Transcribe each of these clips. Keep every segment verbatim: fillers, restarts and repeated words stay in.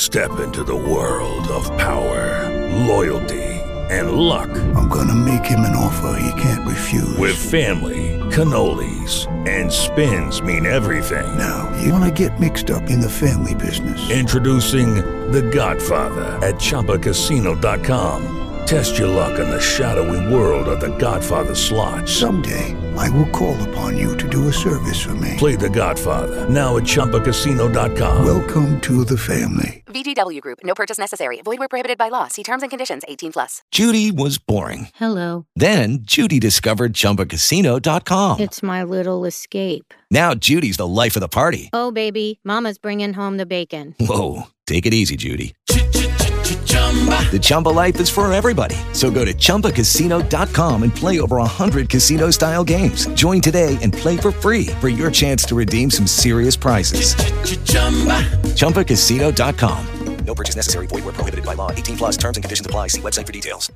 Step into the world of power, loyalty, and luck. I'm gonna make him an offer he can't refuse. With family, cannolis, and spins mean everything. Now, you wanna get mixed up in the family business. Introducing The Godfather at Chumba Casino dot com. Test your luck in the shadowy world of The Godfather slot. Someday, I will call upon you to do a service for me. Play The Godfather now at Chumba Casino dot com. Welcome to the family. V G W Group. No purchase necessary. Void where prohibited by law. See terms and conditions. eighteen plus. Judy was boring. Hello. Then Judy discovered Chumba Casino dot com. It's my little escape. Now Judy's the life of the party. Oh, baby, mama's bringing home the bacon. Whoa, take it easy, Judy. The Chumba life is for everybody. So go to Chumba Casino dot com and play over one hundred casino-style games. Join today and play for free for your chance to redeem some serious prizes. Chumba Casino dot com. No purchase necessary. Void where prohibited by law. eighteen plus terms and conditions apply. See website for details.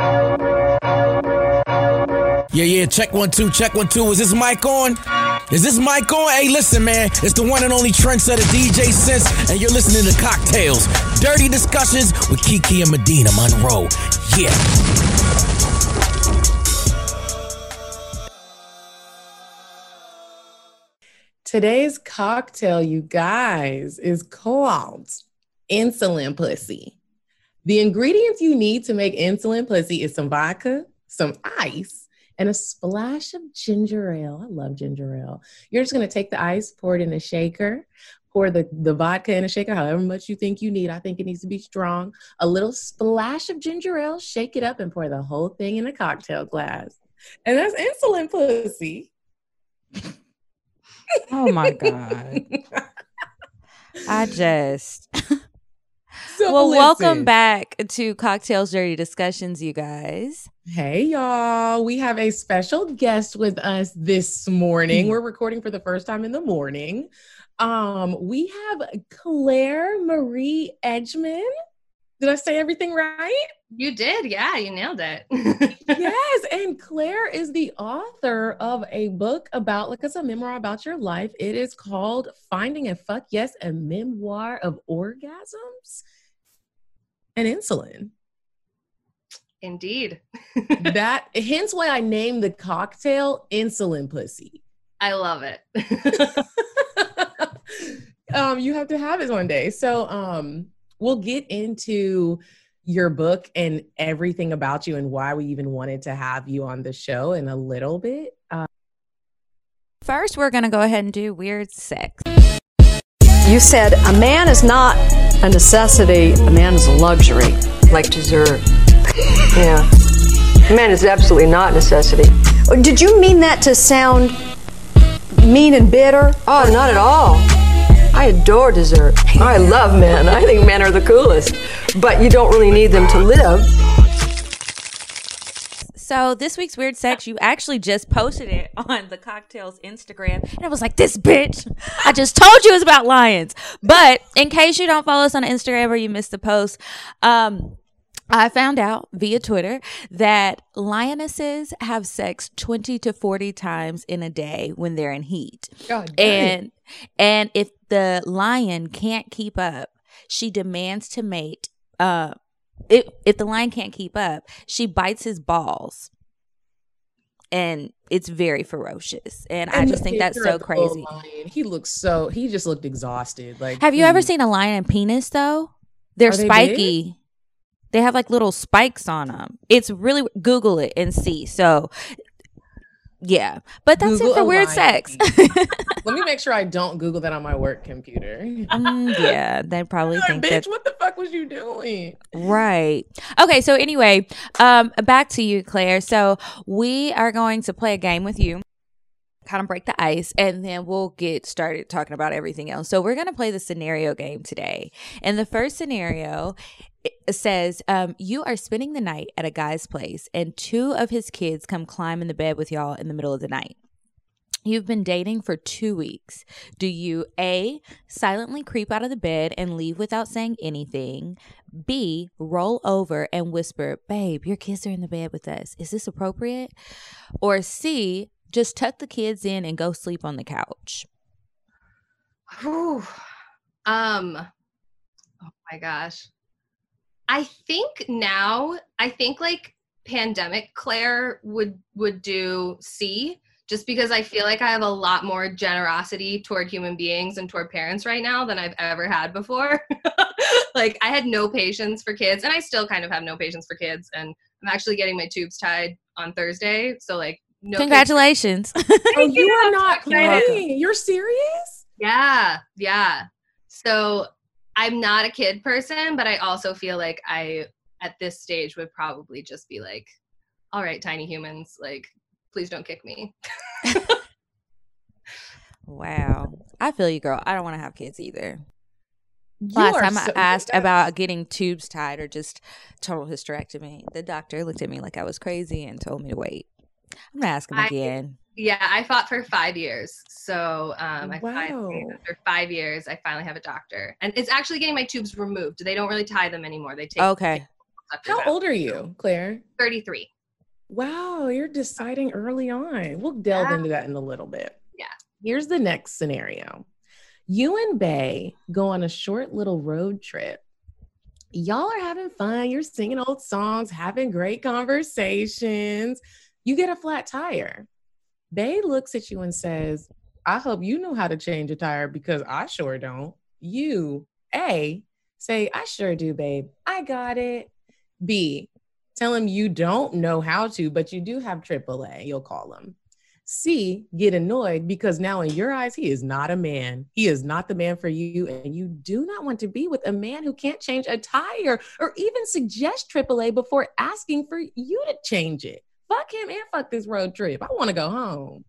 Yeah, yeah, check one, two, check one, two. Is this mic on? Is this mic on? Hey, listen, man. It's the one and only trendsetter D J Sense, and you're listening to Cocktails. Dirty Discussions with Kiki and Medina Monroe. Yeah. Today's cocktail, you guys, is called insulin pussy. The ingredients you need to make insulin pussy is some vodka, some ice, and a splash of ginger ale. I love ginger ale. You're just going to take the ice, pour it in a shaker, pour the, the vodka in a shaker, however much you think you need. I think it needs to be strong. A little splash of ginger ale, shake it up, and pour the whole thing in a cocktail glass. And that's insulin pussy. Oh, my God. I just... So well, listen. Welcome back to Cocktails Dirty Discussions, you guys. Hey, y'all. We have a special guest with us this morning. We're recording for the first time in the morning. Um, we have Claire Marie Edgman. Did I say everything right? You did. Yeah, you nailed it. Yes. And Claire is the author of a book about, like, it's a memoir about your life. It is called Finding a Fuck Yes, a Memoir of Orgasms and Insulin. Indeed. That, hence why I named the cocktail Insulin Pussy. I love it. um, you have to have it one day. So um, we'll get into your book and everything about you and why we even wanted to have you on the show in a little bit. Uh, First, we're going to go ahead and do weird sex. You said a man is not a necessity, a man is a luxury. Like dessert. Yeah. A man is absolutely not a necessity. Did you mean that to sound mean and bitter? Oh, not at all. I adore dessert. I love men. I think men are the coolest. But you don't really need them to live. So this week's Weird Sex, you actually just posted it on the Cocktails Instagram. And I was like, this bitch, I just told you it was about lions. But in case you don't follow us on Instagram or you missed the post, um, I found out via Twitter that lionesses have sex twenty to forty times in a day when they're in heat. God and and if the lion can't keep up, she demands to mate. Uh, if if the lion can't keep up, she bites his balls. And it's very ferocious. And, and I just think that's so crazy. Lion, he looks so, he just looked exhausted. Like, have you he, ever seen a lion and penis though? They're they spiky. Big? They have like little spikes on them. It's really, Google it and see. So, yeah. But that's Google it for weird sex. Let me make sure I don't Google that on my work computer. mm, yeah, they probably like, think bitch, that. What the fuck was you doing? Right. Okay. So anyway, um, back to you, Claire. So we are going to play a game with you. Kind of break the ice, and then we'll get started talking about everything else. So we're going to play the scenario game today. And the first scenario says um, you are spending the night at a guy's place, and two of his kids come climb in the bed with y'all in the middle of the night. You've been dating for two weeks. Do you A, silently creep out of the bed and leave without saying anything? B, roll over and whisper, babe, your kids are in the bed with us. Is this appropriate? Or C, just tuck the kids in and go sleep on the couch? Whew. Um, oh my gosh. I think now, I think like pandemic Claire would would do C, just because I feel like I have a lot more generosity toward human beings and toward parents right now than I've ever had before. Like I had no patience for kids, and I still kind of have no patience for kids. And I'm actually getting my tubes tied on Thursday. So like, no. Congratulations. Oh, you are not playing. You're serious? Yeah. Yeah. So I'm not a kid person, but I also feel like I, at this stage, would probably just be like, all right, tiny humans, like, please don't kick me. Wow. I feel you, girl. I don't want to have kids either. You Last are time so- I asked about getting tubes tied or just total hysterectomy, the doctor looked at me like I was crazy and told me to wait. I'm going to ask him I- again. Yeah, I fought for five years. So um, I Wow. finally, after five years, I finally have a doctor. And it's actually getting my tubes removed. They don't really tie them anymore. They take Okay. How old are you, Claire? thirty-three. Wow, you're deciding early on. We'll delve Yeah. into that in a little bit. Yeah. Here's the next scenario. You and Bae go on a short little road trip. Y'all are having fun. You're singing old songs, having great conversations. You get a flat tire. Bae looks at you and says, I hope you know how to change a tire because I sure don't. You, A, say, I sure do, babe. I got it. B, tell him you don't know how to, but you do have triple A. You'll call him. C, get annoyed because now in your eyes, he is not a man. He is not the man for you. And you do not want to be with a man who can't change a tire or even suggest triple A before asking for you to change it. Fuck him and fuck this road trip. I want to go home.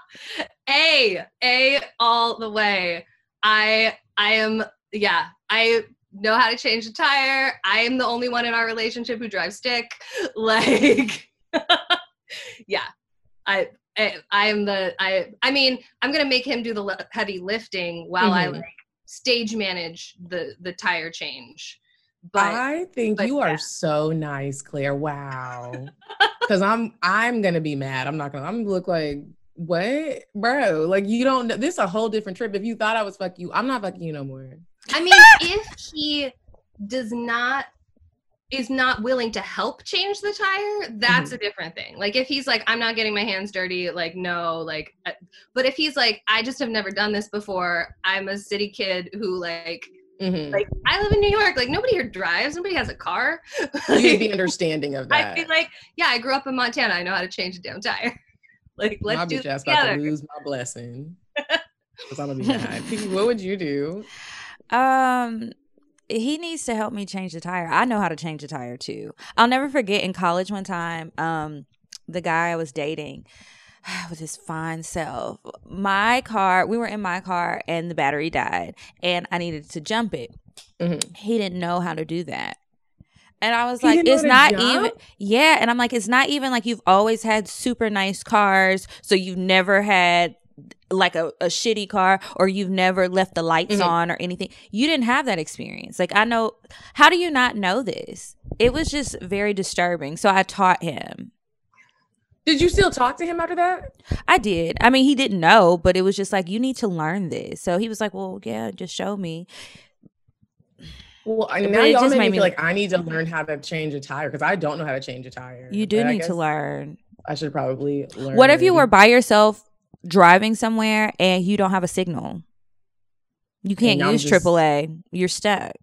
A, A all the way. I, I am, yeah, I know how to change a tire. I am the only one in our relationship who drives stick. Like, yeah, I, I, I am the, I, I mean, I'm going to make him do the le- heavy lifting while Mhm. I like stage manage the, the tire change. But I think but you yeah. are so nice, Claire. Wow. Because I'm I'm gonna be mad. I'm not gonna. I'm gonna look like what, bro? Like you don't know. This is a whole different trip. If you thought I was fuck you, I'm not fucking you no more. I mean, if he does not is not willing to help change the tire, that's Mhm. a different thing. Like if he's like, I'm not getting my hands dirty, like no, like. uh, But if he's like, I just have never done this before. I'm a city kid who like. Mhm. Like I live in New York. Like nobody here drives. Nobody has a car. You'd be understanding of that. I'd be like, yeah, I grew up in Montana. I know how to change a damn tire. Like let's my do bitch this ass about to together. lose my blessing. Because I'm gonna be mad. What would you do? Um, he needs to help me change the tire. I know how to change a tire too. I'll never forget in college one time, um, the guy I was dating with his fine self, my car, we were in my car and the battery died and I needed to jump it. Mhm. He didn't know how to do that. And I was He like, didn't know it's how not to even, jump? yeah. And I'm like, it's not even like you've always had super nice cars. So you've never had like a, a shitty car or you've never left the lights Mhm. on or anything. You didn't have that experience. Like I know, how do you not know this? It was just very disturbing. So I taught him. Did you still talk to him after that? I did. I mean, he didn't know, but it was just like, you need to learn this. So he was like, well, yeah, just show me. Well, I, But now it y'all just make me made me- feel like I need to learn how to change a tire because I don't know how to change a tire. You do But I need to guess learn. I should probably learn. What if you were by yourself driving somewhere and you don't have a signal? You can't now I'm use just- triple A. You're stuck.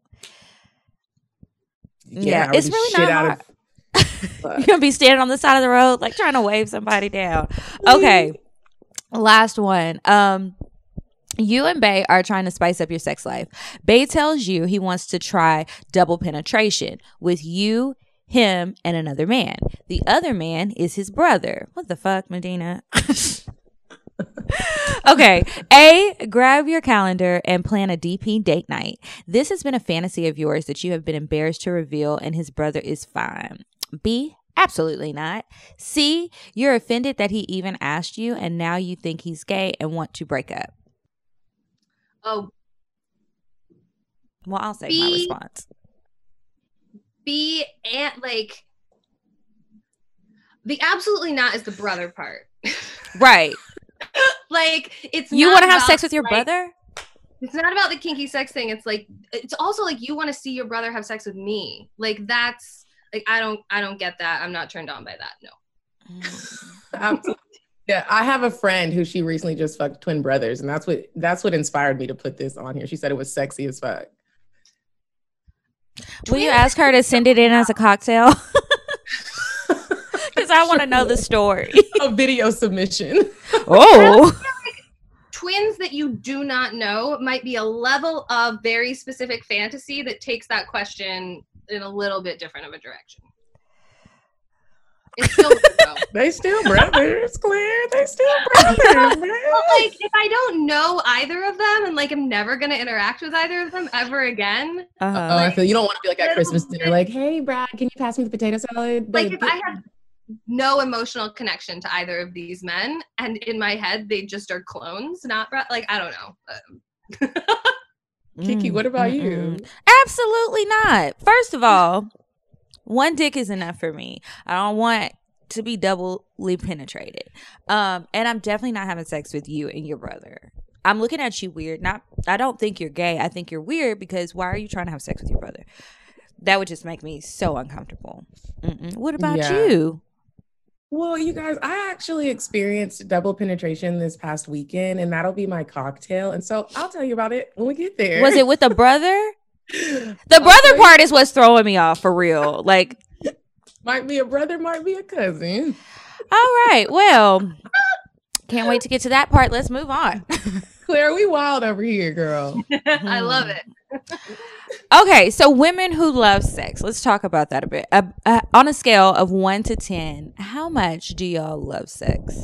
Yeah, I would it's just really shit not out hard. of- You're gonna be standing on the side of the road, like trying to wave somebody down. Okay, last one. Um, you and Bae are trying to spice up your sex life. Bae tells you he wants to try double penetration with you, him, and another man. The other man is his brother. What the fuck, Medina? Okay. A, grab your calendar and plan a D P date night. This has been a fantasy of yours that you have been embarrassed to reveal, and his brother is fine. B, absolutely not. C, you're offended that he even asked you, and now you think he's gay and want to break up. Oh, Well, I'll say my B. response. B and like the absolutely not is the brother part. Right. Like it's You not want to have about, sex with your like- brother? It's not about the kinky sex thing. It's like, it's also like you want to see your brother have sex with me. Like that's like, I don't, I don't get that. I'm not turned on by that. No. Absolutely. Yeah, I have a friend who she recently just fucked twin brothers, and that's what that's what inspired me to put this on here. She said it was sexy as fuck. Will you ask her to send it in as a cocktail? Because I want to know the story. A video submission. Oh. Twins that you do not know might be a level of very specific fantasy that takes that question in a little bit different of a direction. It's still they still brothers, Claire. They still brothers, man. Well, like if I don't know either of them and like I'm never gonna interact with either of them ever again. Uh-huh. Oh, I feel you don't want to be like at Christmas dinner, like, hey, Brad, can you pass me the potato salad? Like if I have no emotional connection to either of these men, and in my head they just are clones, not Brad. Like I don't know. Kiki, what about Mm-mm. you? Absolutely not. First of all, one dick is enough for me. I don't want to be doubly penetrated. Um, and I'm definitely not having sex with you and your brother. I'm looking at you weird. Not, I don't think you're gay. I think you're weird because why are you trying to have sex with your brother? That would just make me so uncomfortable. Mm-mm. What about Yeah. you? Well, you guys, I actually experienced double penetration this past weekend, and that'll be my cocktail. And so I'll tell you about it when we get there. Was it with a brother? The brother part is what's throwing me off for real. Like, might be a brother, might be a cousin. All right. Well, can't wait to get to that part. Let's move on. Claire, we wild over here, girl. I love it. Okay, so women who love sex. Let's talk about that a bit. Uh, uh, on a scale of one to ten, how much do y'all love sex?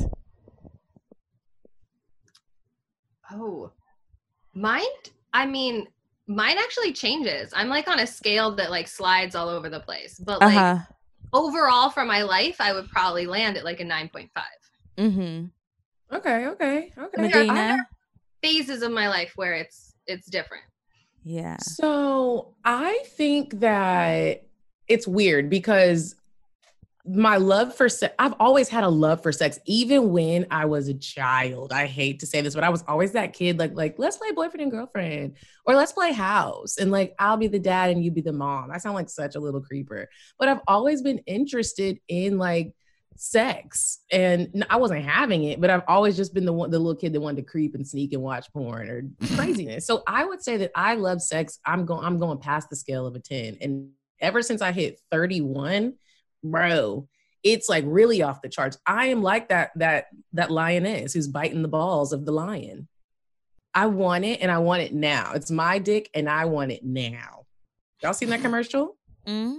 Oh, mine. I mean, mine actually changes. I'm like on a scale that like slides all over the place. But like Uh-huh. overall for my life, I would probably land at like a nine point five. Mm-hmm. Okay, okay, okay. Medina? Phases of my life where it's it's different. Yeah. So I think that it's weird because my love for sex, I've always had a love for sex, even when I was a child. I hate to say this, but I was always that kid, like, like, let's play boyfriend and girlfriend, or let's play house. And like, I'll be the dad and you be the mom. I sound like such a little creeper, but I've always been interested in like sex, and I wasn't having it, but I've always just been the one, the little kid that wanted to creep and sneak and watch porn or craziness. So I would say that I love sex. I'm going, I'm going past the scale of a ten. And ever since I hit thirty-one, bro, it's like really off the charts. I am like that, that, that lioness who's biting the balls of the lion. I want it and I want it now. It's my dick and I want it now. Y'all seen that commercial? Mm-hmm.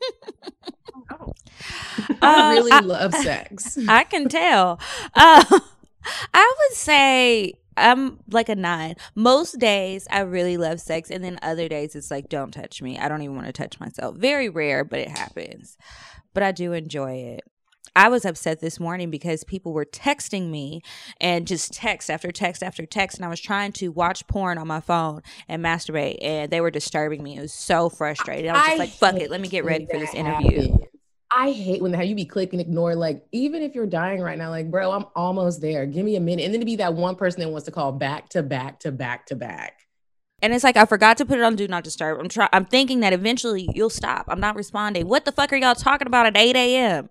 Oh. I really I, love sex. I can tell. Uh, I would say I'm like a nine. Most days I really love sex, and then other days it's like, don't touch me. I don't even want to touch myself. Very rare, but it happens. But I do enjoy it. I was upset this morning because people were texting me and just text after text after text. And I was trying to watch porn on my phone and masturbate, and they were disturbing me. It was so frustrating. I was just I like, fuck it. Let me get ready for this that interview. happens. I hate when how you be click and ignore, like, even if you're dying right now, like, bro, I'm almost there. Give me a minute. And then to be that one person that wants to call back to back to back to back. And it's like, I forgot to put it on Do Not Disturb. I'm try- I'm thinking that eventually you'll stop. I'm not responding. What the fuck are y'all talking about at eight a.m.?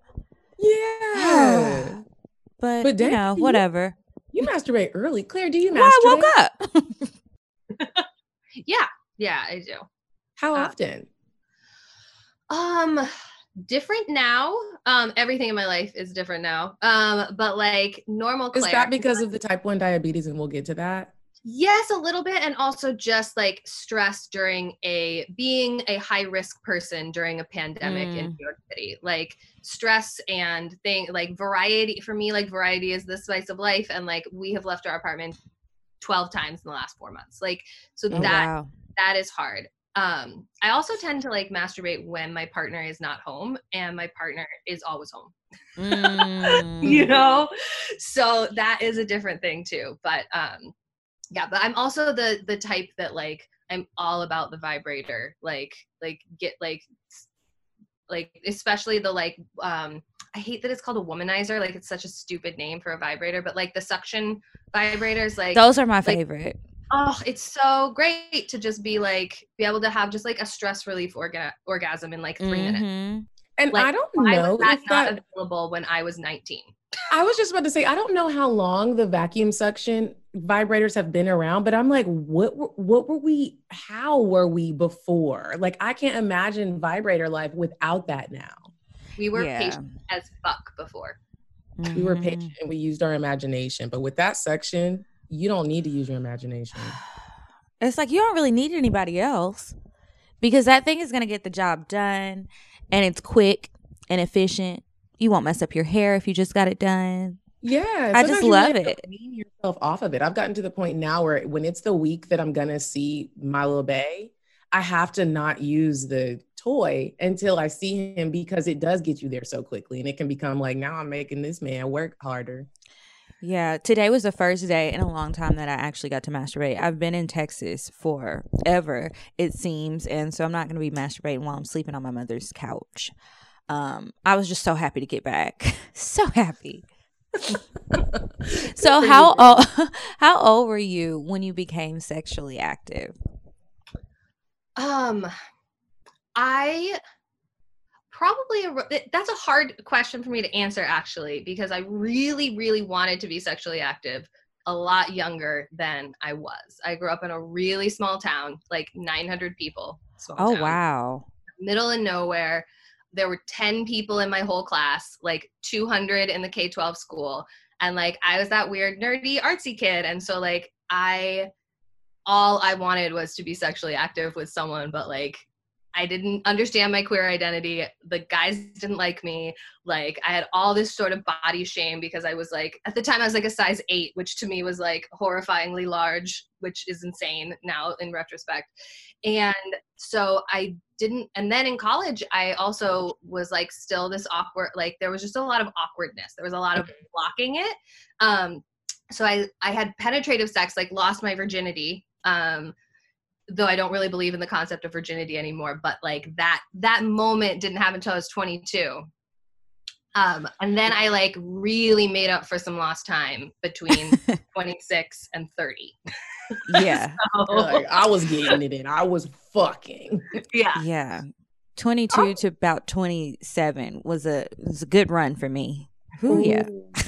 Yeah. but, But you damn, know, you- whatever. You masturbate early. Claire, do you masturbate? Well, I woke up. Yeah, yeah, I do. How Uh, often? Um, different now. Um, everything in my life is different now. Um, but like normal Claire. Is that because of the type one diabetes? And we'll get to that. Yes, a little bit, and also just like stress during a being a high risk person during a pandemic in Mm. New York City. Like stress and thing like variety for me, like variety is the spice of life, and like we have left our apartment twelve times in the last four months. Like so Oh, that wow. that is hard. Um, I also tend to like masturbate when my partner is not home, and my partner is always home. Mm. You know, so that is a different thing too. But um, yeah, but I'm also the the type that like I'm all about the vibrator, like like get like s- like especially the like um I hate that it's called a womanizer, like it's such a stupid name for a vibrator, but like the suction vibrators, like Those are my like, favorite. Oh, it's so great to just be like, be able to have just like a stress relief orga- orgasm in like three Mm-hmm. minutes. And Like, I don't why know was that if not that available when I was nineteen? I was just about to say, I don't know how long the vacuum suction vibrators have been around, but I'm like, what, were- what were we, how were we before? Like, I can't imagine vibrator life without that now. We were Yeah. patient as fuck before. We were Mhm. patient and we used our imagination, but with that section, you don't need to use your imagination. It's like you don't really need anybody else because that thing is going to get the job done and it's quick and efficient. You won't mess up your hair if you just got it done. Yeah. I just sometimes you love really have it. to wean yourself off of it. I've gotten to the point now where when it's the week that I'm going to see Milo Bay, I have to not use the toy until I see him because it does get you there so quickly. And it can become like, now I'm making this man work harder. Yeah, today was the first day in a long time that I actually got to masturbate. I've been in Texas forever, it seems, and so I'm not going to be masturbating while I'm sleeping on my mother's couch. Um, I was just so happy to get back. So happy. So how old, how old were you when you became sexually active? Um, I probably, that's a hard question for me to answer actually, because I really, really wanted to be sexually active a lot younger than I was. I grew up in a really small town, like nine hundred people. Small Oh, town, wow. middle of nowhere. There were ten people in my whole class, like two hundred in the K twelve school. And like, I was that weird, nerdy, artsy kid. And so like, I, all I wanted was to be sexually active with someone, but like, I didn't understand my queer identity. The guys didn't like me. Like I had all this sort of body shame because I was like, at the time I was like a size eight, which to me was like horrifyingly large, which is insane now in retrospect. And so I didn't, and then in college, I also was like still this awkward, like there was just a lot of awkwardness. There was a lot of blocking it. Um, so I, I had penetrative sex, like lost my virginity. Um, though I don't really believe in the concept of virginity anymore, but like that, that moment didn't happen until I was twenty-two. Um, and then I like really made up for some lost time between twenty-six and thirty. Yeah. So, Like, I was getting it in. I was fucking. yeah. Yeah. twenty-two oh. to about twenty-seven was a was a good run for me. Ooh, yeah.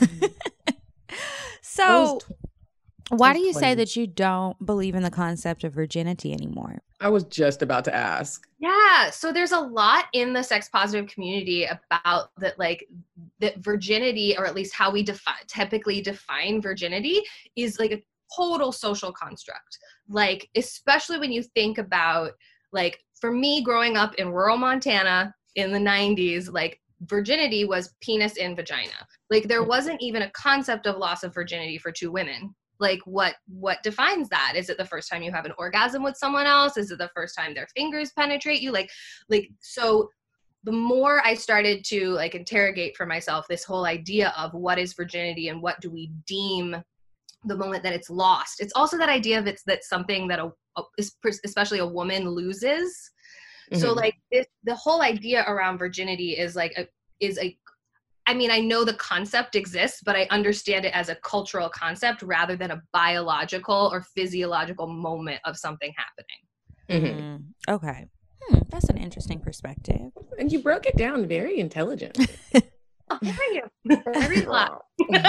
So why do you say that you don't believe in the concept of virginity anymore? I was just about to ask. Yeah. So there's a lot in the sex positive community about that, like that virginity, or at least how we define, typically define virginity, is like a total social construct. Like, especially when you think about, like, for me growing up in rural Montana in the nineties, like virginity was penis in vagina. Like there wasn't even a concept of loss of virginity for two women. Like what, what defines that? Is it the first time you have an orgasm with someone else? Is it the first time their fingers penetrate you? Like, like, so the more I started to like interrogate for myself this whole idea of what is virginity and what do we deem the moment that it's lost. It's also that idea of it's that's something that a, a especially a woman loses. Mm-hmm. So like this, the whole idea around virginity is like a, is a, I mean, I know the concept exists, but I understand it as a cultural concept rather than a biological or physiological moment of something happening. Mm-hmm. Mm, okay. Hmm, that's an interesting perspective. And you broke it down very intelligently. Oh, thank you. I read a lot.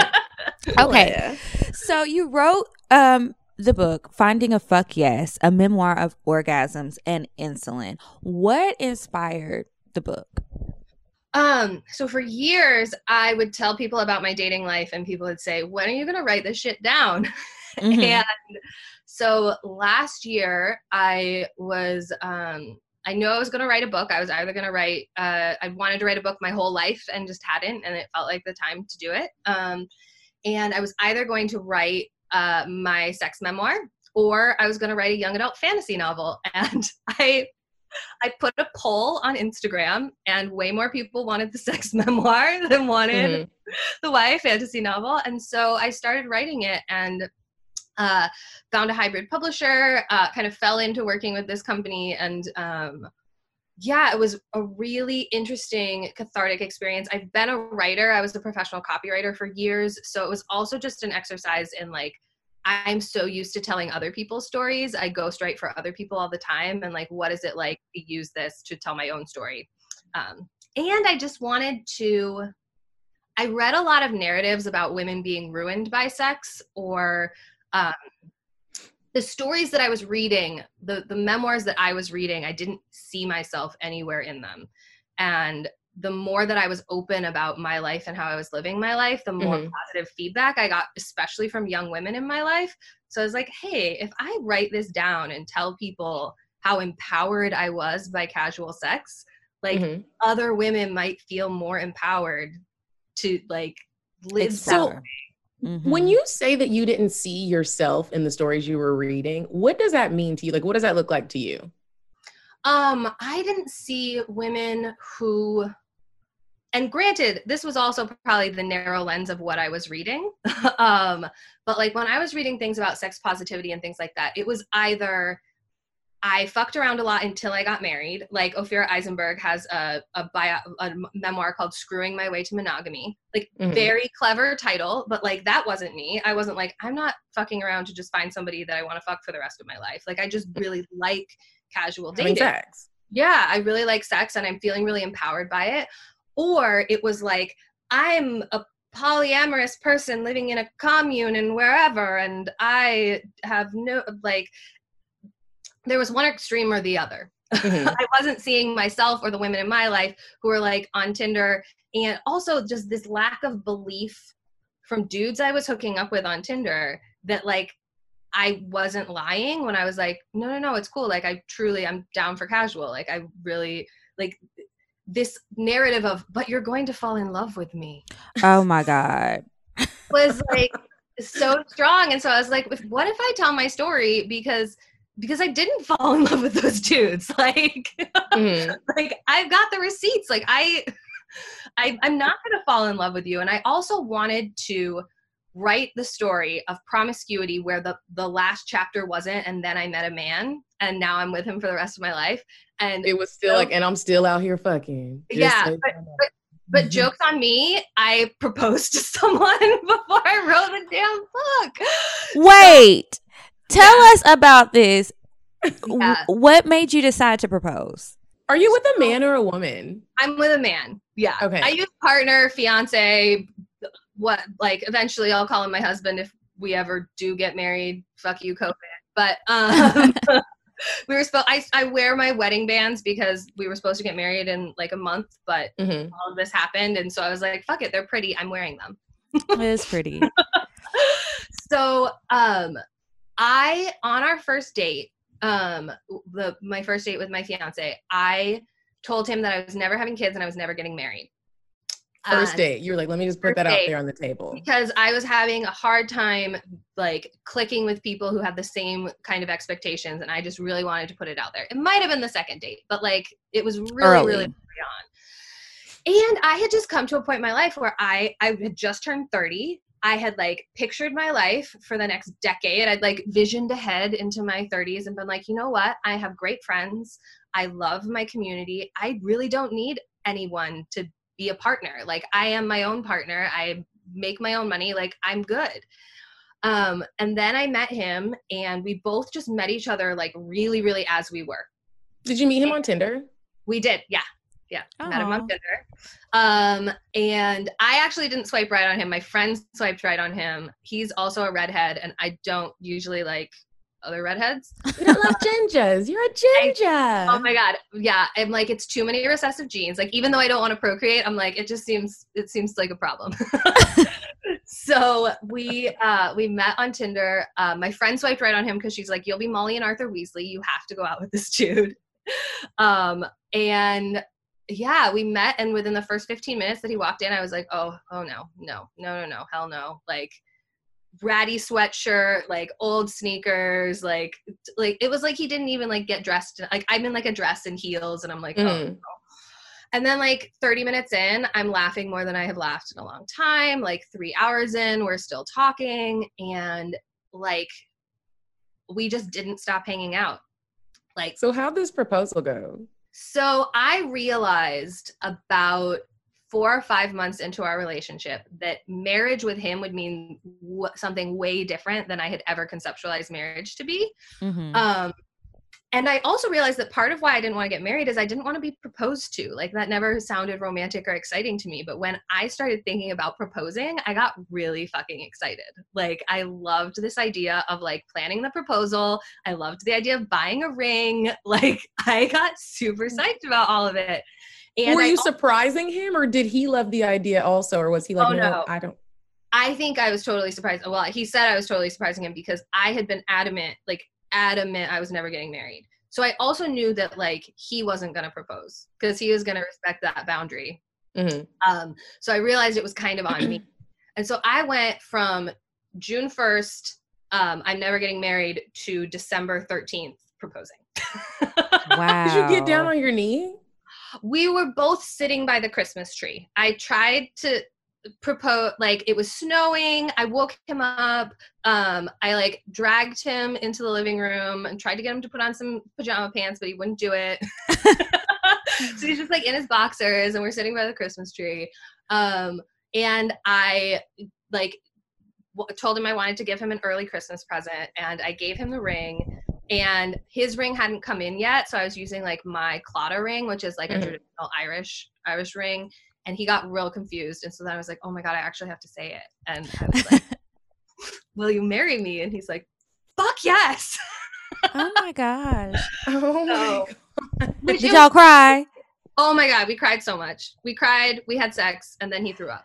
Okay. So you wrote um, the book, Finding a Fuck Yes, a memoir of orgasms and insulin. What inspired the book? Um, so for years, I would tell people about my dating life and people would say, when are you going to write this shit down? Mm-hmm. And so last year I was, um, I knew I was going to write a book. I was either going to write, uh, I wanted to write a book my whole life and just hadn't, and it felt like the time to do it. Um, and I was either going to write, uh, my sex memoir, or I was going to write a young adult fantasy novel. And I, I put a poll on Instagram and way more people wanted the sex memoir than wanted mm-hmm. the Y A fantasy novel. And so I started writing it and uh, found a hybrid publisher, uh, kind of fell into working with this company. And um, yeah, it was a really interesting, cathartic experience. I've been a writer. I was a professional copywriter for years. So it was also just an exercise in like I'm so used to telling other people's stories. I ghostwrite for other people all the time. And like, what is it like to use this to tell my own story? Um, and I just wanted to, I read a lot of narratives about women being ruined by sex, or um, the stories that I was reading, the, the memoirs that I was reading, I didn't see myself anywhere in them. And the more that I was open about my life and how I was living my life, the more mm-hmm. positive feedback I got, especially from young women in my life. So I was like, hey, if I write this down and tell people how empowered I was by casual sex, like mm-hmm. other women might feel more empowered to like live it's that so, way. Mm-hmm. When you say that you didn't see yourself in the stories you were reading, what does that mean to you? Like, what does that look like to you? Um, I didn't see women who, and granted, this was also probably the narrow lens of what I was reading. um, but like when I was reading things about sex positivity and things like that, it was either I fucked around a lot until I got married. Like Ophira Eisenberg has a, a, bio, a memoir called Screwing My Way to Monogamy. Like mm-hmm. very clever title, but like that wasn't me. I wasn't like, I'm not fucking around to just find somebody that I want to fuck for the rest of my life. Like I just really like casual dating. Having sex. Yeah, I really like sex and I'm feeling really empowered by it. Or it was like, I'm a polyamorous person living in a commune and wherever, and I have no, like, there was one extreme or the other. Mm-hmm. I wasn't seeing myself or the women in my life who were like on Tinder, and also just this lack of belief from dudes I was hooking up with on Tinder that like, I wasn't lying when I was like, no, no, no, it's cool. Like I truly, I'm down for casual. Like I really, like, this narrative of, but you're going to fall in love with me. Oh my God. Was like so strong. And so I was like, what if I tell my story? Because, because I didn't fall in love with those dudes. Like, mm. like I've got the receipts. Like I, I, I'm not going to fall in love with you. And I also wanted to write the story of promiscuity where the, the last chapter wasn't, and then I met a man and now I'm with him for the rest of my life. And it was still so, like, and I'm still out here fucking. Just yeah. But, but, but mm-hmm. jokes on me, I proposed to someone before I wrote the damn book. Wait, so, tell yeah. us about this. Yeah. What made you decide to propose? Are you with a man or a woman? I'm with a man. Yeah. Okay. I use partner, fiance, what, like eventually I'll call him my husband if we ever do get married. Fuck you, COVID. But um, we were supposed, I, I wear my wedding bands because we were supposed to get married in like a month, but mm-hmm. all of this happened. And so I was like, fuck it, they're pretty. I'm wearing them. It is pretty. So um, I, on our first date, um, the my first date with my fiance, I told him that I was never having kids and I was never getting married. First uh, date, you were like, let me just put that out there on the table. Because I was having a hard time like clicking with people who had the same kind of expectations, and I just really wanted to put it out there. It might have been the second date, but like it was really, early. really early on. And I had just come to a point in my life where I, I had just turned thirty. I had like pictured my life for the next decade. I'd like visioned ahead into my thirties and been like, you know what? I have great friends. I love my community. I really don't need anyone to be a partner. Like I am my own partner. I make my own money. Like I'm good. Um, and then I met him and we both just met each other like really, really as we were. Did you meet him on Tinder? We did. Yeah. Yeah. Aww. Met him on Tinder. Um, and I actually didn't swipe right on him. My friend swiped right on him. He's also a redhead and I don't usually like other redheads. You don't like gingers. You're a ginger. I, oh my God. Yeah. I'm like, it's too many recessive genes. Like, even though I don't want to procreate, I'm like, it just seems, it seems like a problem. So we, uh, we met on Tinder. Uh, my friend swiped right on him because she's like, you'll be Molly and Arthur Weasley. You have to go out with this dude. Um, and yeah, we met. And within the first fifteen minutes that he walked in, I was like, oh, oh no, no, no, no, no, hell no. Like, ratty sweatshirt, like old sneakers, like like it was like he didn't even like get dressed. Like I'm in like a dress and heels and I'm like, mm. oh no. And then like thirty minutes in, I'm laughing more than I have laughed in a long time. Like three hours in, we're still talking and like we just didn't stop hanging out. Like, so how'd this proposal go? So I realized about four or five months into our relationship that marriage with him would mean w- something way different than I had ever conceptualized marriage to be. Mm-hmm. Um, and I also realized that part of why I didn't want to get married is I didn't want to be proposed to. Like, that never sounded romantic or exciting to me. But when I started thinking about proposing, I got really fucking excited. Like, I loved this idea of like planning the proposal. I loved the idea of buying a ring. Like, I got super psyched about all of it. And were I you also, surprising him, or did he love the idea also, or was he like, oh, no, no, I don't? I think I was totally surprised. Well, he said I was totally surprising him because I had been adamant, like adamant I was never getting married. So I also knew that like he wasn't going to propose because he was going to respect that boundary. Mm-hmm. Um, so I realized it was kind of on me. And so I went from June first, um, I'm never getting married, to December thirteenth proposing. Wow. Did you get down on your knee? We were both sitting by the Christmas tree. I tried to propose, like it was snowing. I woke him up. Um, I like dragged him into the living room and tried to get him to put on some pajama pants, but he wouldn't do it. So he's just like in his boxers and we're sitting by the Christmas tree. Um, and I like w- told him I wanted to give him an early Christmas present, and I gave him the ring. And his ring hadn't come in yet, so I was using like my Claddagh ring, which is like mm-hmm. a traditional Irish Irish ring. And he got real confused, and so then I was like, "Oh my god, I actually have to say it." And I was like, "Will you marry me?" And he's like, "Fuck yes!" Oh my gosh! Oh my god! Did y'all cry? Oh my god, we cried so much. We cried. We had sex, and then he threw up.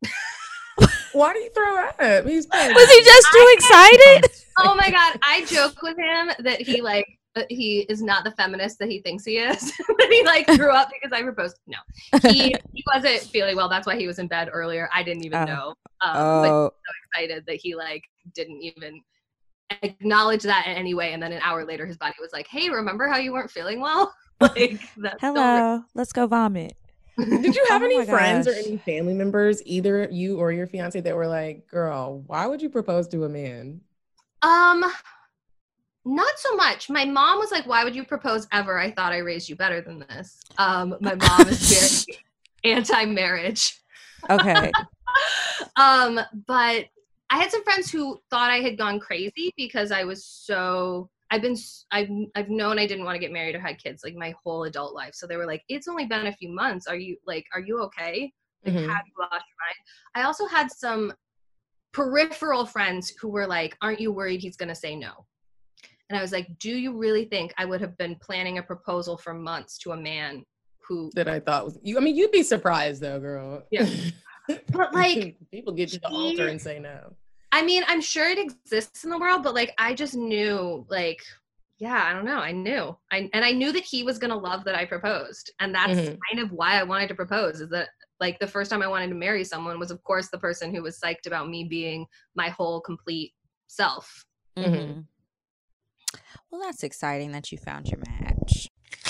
Why do you throw up? He's was he just too I, excited? Oh my god! I joke with him that he like uh, he is not the feminist that he thinks he is. That he like threw up because I proposed. No, he he wasn't feeling well. That's why he was in bed earlier. I didn't even oh. know. Um, oh. But he was so excited that he like didn't even acknowledge that in any way. And then an hour later, his body was like, "Hey, remember how you weren't feeling well?" Like, that's hello, so let's go vomit. Did you have oh any friends gosh. or any family members, either you or your fiance, that were like, "Girl, why would you propose to a man?" Um, not so much. My mom was like, "Why would you propose ever? I thought I raised you better than this." Um, my mom is very anti-marriage. Okay. um, but I had some friends who thought I had gone crazy because I was so. I've been, I've, I've known I didn't want to get married or had kids like my whole adult life. So they were like, "It's only been a few months. Are you like, are you okay? Like, Mm-hmm. have you lost your mind?" I also had some peripheral friends who were like, "Aren't you worried he's going to say no?" And I was like, "Do you really think I would have been planning a proposal for months to a man who that I thought was you? I mean, you'd be surprised though, girl. Yeah. But like, people get to the he, altar and say no. I mean, I'm sure it exists in the world, but like, I just knew, like, yeah, I don't know. I knew, I and I knew that he was gonna love that I proposed, and that's mm-hmm. kind of why I wanted to propose. Is that like the first time I wanted to marry someone was, of course, the person who was psyched about me being my whole complete self. Mm-hmm. Well, that's exciting that you found your match.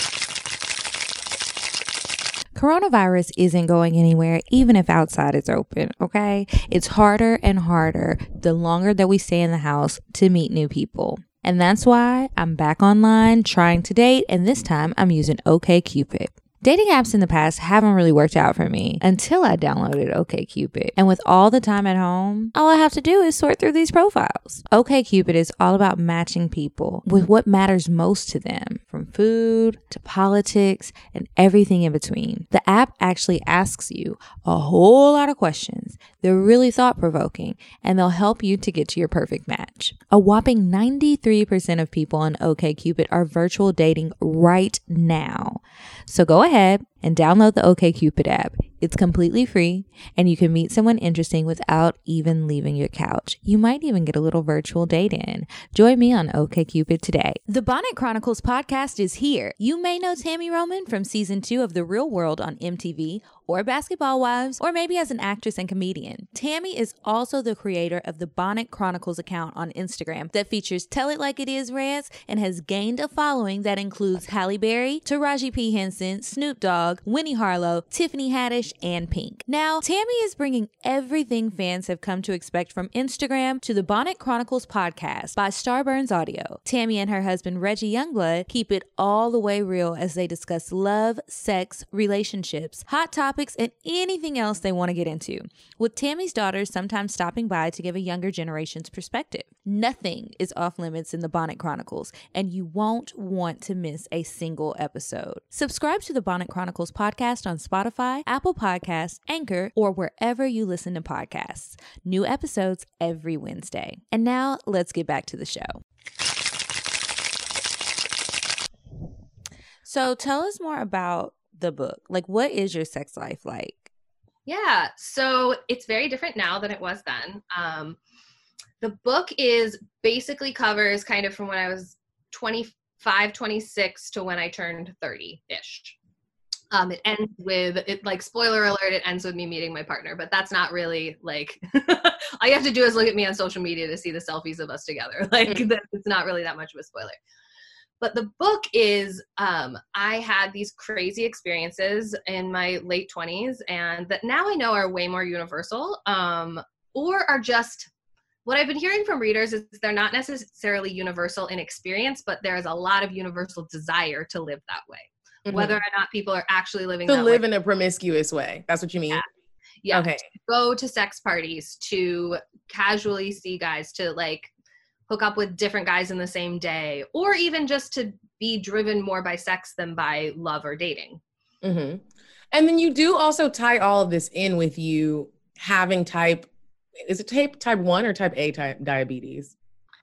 Coronavirus isn't going anywhere, even if outside is open, okay? It's harder and harder the longer that we stay in the house to meet new people. And that's why I'm back online trying to date, and this time I'm using OkCupid. Dating apps in the past haven't really worked out for me until I downloaded OkCupid. And with all the time at home, all I have to do is sort through these profiles. OkCupid is all about matching people with what matters most to them, from food to politics and everything in between. The app actually asks you a whole lot of questions. They're really thought-provoking, and they'll help you to get to your perfect match. A whopping ninety-three percent of people on OkCupid are virtual dating right now. So go ahead and download the OkCupid app. It's completely free, and you can meet someone interesting without even leaving your couch. You might even get a little virtual date in. Join me on OkCupid today. The Bonnet Chronicles podcast is here. You may know Tammy Roman from season two of The Real World on M T V, or Basketball Wives, or maybe as an actress and comedian. Tammy is also the creator of the Bonnet Chronicles account on Instagram that features Tell It Like It Is rants and has gained a following that includes Halle Berry, Taraji P. Henson, Snoop Dogg, Winnie Harlow, Tiffany Haddish, and Pink. Now, Tammy is bringing everything fans have come to expect from Instagram to the Bonnet Chronicles podcast by Starburns Audio. Tammy and her husband Reggie Youngblood keep it all the way real as they discuss love, sex, relationships, hot topics, topics, and anything else they want to get into, with Tammy's daughters sometimes stopping by to give a younger generation's perspective. Nothing is off limits in the Bonnet Chronicles, and you won't want to miss a single episode. Subscribe to the Bonnet Chronicles podcast on Spotify, Apple Podcasts, Anchor, or wherever you listen to podcasts. New episodes every Wednesday. And now let's get back to the show. So tell us more about the book. Like, what is your sex life like? Yeah, so it's very different now than it was then. Um, the book is basically covers kind of from when I was twenty-five, twenty-six to when I turned thirty-ish. Um, it ends with, it like, spoiler alert, it ends with me meeting my partner, but that's not really, like, all you have to do is look at me on social media to see the selfies of us together. Like, mm-hmm. It's not really that much of a spoiler. But the book is, um, I had these crazy experiences in my late twenties, and that now I know are way more universal, um, or are just, what I've been hearing from readers is they're not necessarily universal in experience, but there is a lot of universal desire to live that way. Mm-hmm. Whether or not people are actually living to that live way. in a promiscuous way. That's what you mean? Yeah. yeah. Okay. To go to sex parties, to casually see guys, to like hook up with different guys in the same day, or even just to be driven more by sex than by love or dating. Mm-hmm. And then you do also tie all of this in with you having type, is it type type one or type A type diabetes?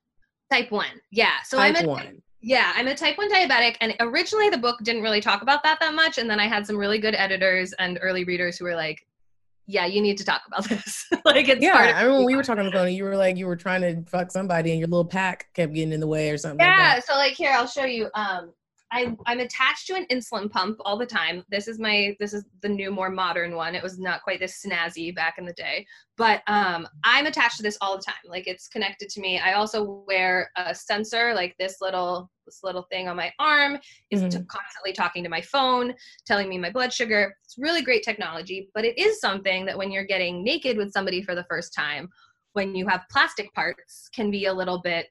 Type one. Yeah. So type I'm a, one. Yeah, I'm a type one diabetic, and originally the book didn't really talk about that that much, and then I had some really good editors and early readers who were like, yeah, you need to talk about this. Like, it's yeah, part of I remember when we were talking on the phone, and you were like, you were trying to fuck somebody, and your little pack kept getting in the way or something. Yeah, like so like, here, I'll show you. Um, I, I'm attached to an insulin pump all the time. This is my, this is the new, more modern one. It was not quite this snazzy back in the day, but um, I'm attached to this all the time. Like, it's connected to me. I also wear a sensor, like this little, this little thing on my arm is mm-hmm. t- constantly talking to my phone, telling me my blood sugar. It's really great technology, but it is something that when you're getting naked with somebody for the first time, when you have plastic parts, can be a little bit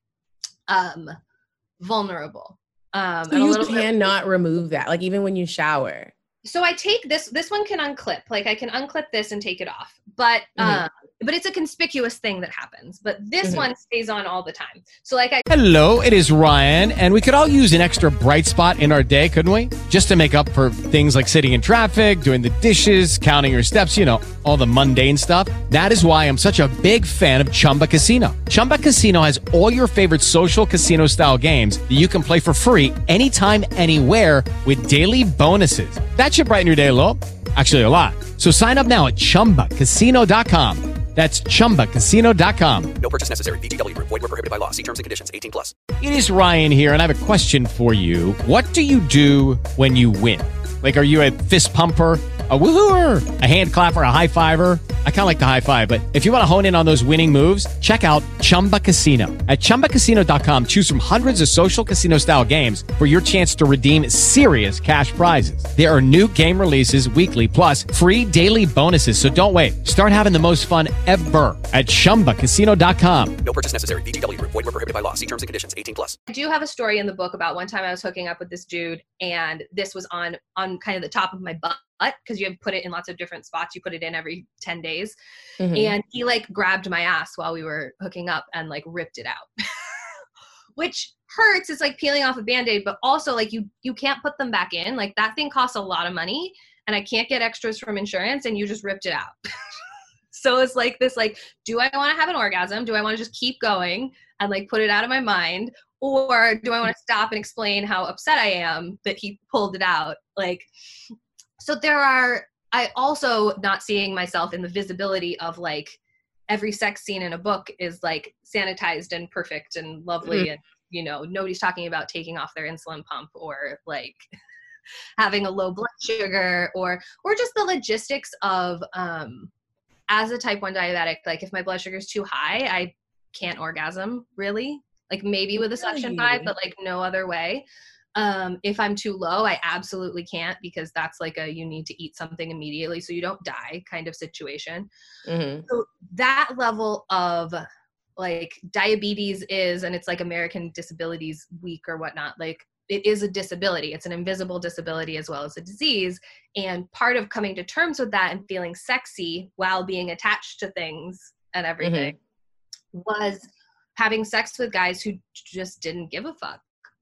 um, vulnerable. Um, so you cannot bit- remove that, like even when you shower. So I take this, this one can unclip, like I can unclip this and take it off, but, mm-hmm. um, but it's a conspicuous thing that happens, but this mm-hmm. one stays on all the time. So like I- Hello, it is Ryan, and we could all use an extra bright spot in our day, couldn't we? Just to make up for things like sitting in traffic, doing the dishes, counting your steps, you know, all the mundane stuff. That is why I'm such a big fan of Chumba Casino. Chumba Casino has all your favorite social casino style games that you can play for free anytime, anywhere with daily bonuses. That should brighten your day a little. Actually, a lot. So sign up now at chumba casino dot com. That's chumba casino dot com. No purchase necessary. V G W. Void where prohibited by law. See terms and conditions. eighteen plus. It is Ryan here, and I have a question for you. What do you do when you win? Like, are you a fist pumper, a woohooer, a hand clapper, a high fiver? I kind of like the high five, but if you want to hone in on those winning moves, check out Chumba Casino. At chumba casino dot com, choose from hundreds of social casino style games for your chance to redeem serious cash prizes. There are new game releases weekly, plus free daily bonuses. So don't wait. Start having the most fun ever at chumba casino dot com. No purchase necessary. V G W. Void where prohibited by law. See terms and conditions. eighteen plus. I do have a story in the book about one time I was hooking up with this dude, and this was on on kind of the top of my butt, because you have put it in lots of different spots. You put it in every ten days. Mm-hmm. And he like grabbed my ass while we were hooking up and like ripped it out, which hurts. It's like peeling off a Band-Aid, but also like you, you can't put them back in. Like, that thing costs a lot of money, and I can't get extras from insurance, and you just ripped it out. So it's like this, like, do I want to have an orgasm? Do I want to just keep going and like put it out of my mind? Or do I want to stop and explain how upset I am that he pulled it out? Like, so there are, I also not seeing myself in the visibility of like every sex scene in a book is like sanitized and perfect and lovely. Mm-hmm. And, you know, nobody's talking about taking off their insulin pump or like having a low blood sugar or, or just the logistics of, um, as a type one diabetic, like if my blood sugar is too high, I can't orgasm really, like maybe with a suction vibe, but like no other way. Um, if I'm too low, I absolutely can't, because that's like a, you need to eat something immediately so you don't die kind of situation. Mm-hmm. So that level of like diabetes is, and it's like American Disabilities Week or whatnot, like it is a disability. It's an invisible disability as well as a disease. And part of coming to terms with that and feeling sexy while being attached to things and everything mm-hmm. was having sex with guys who just didn't give a fuck,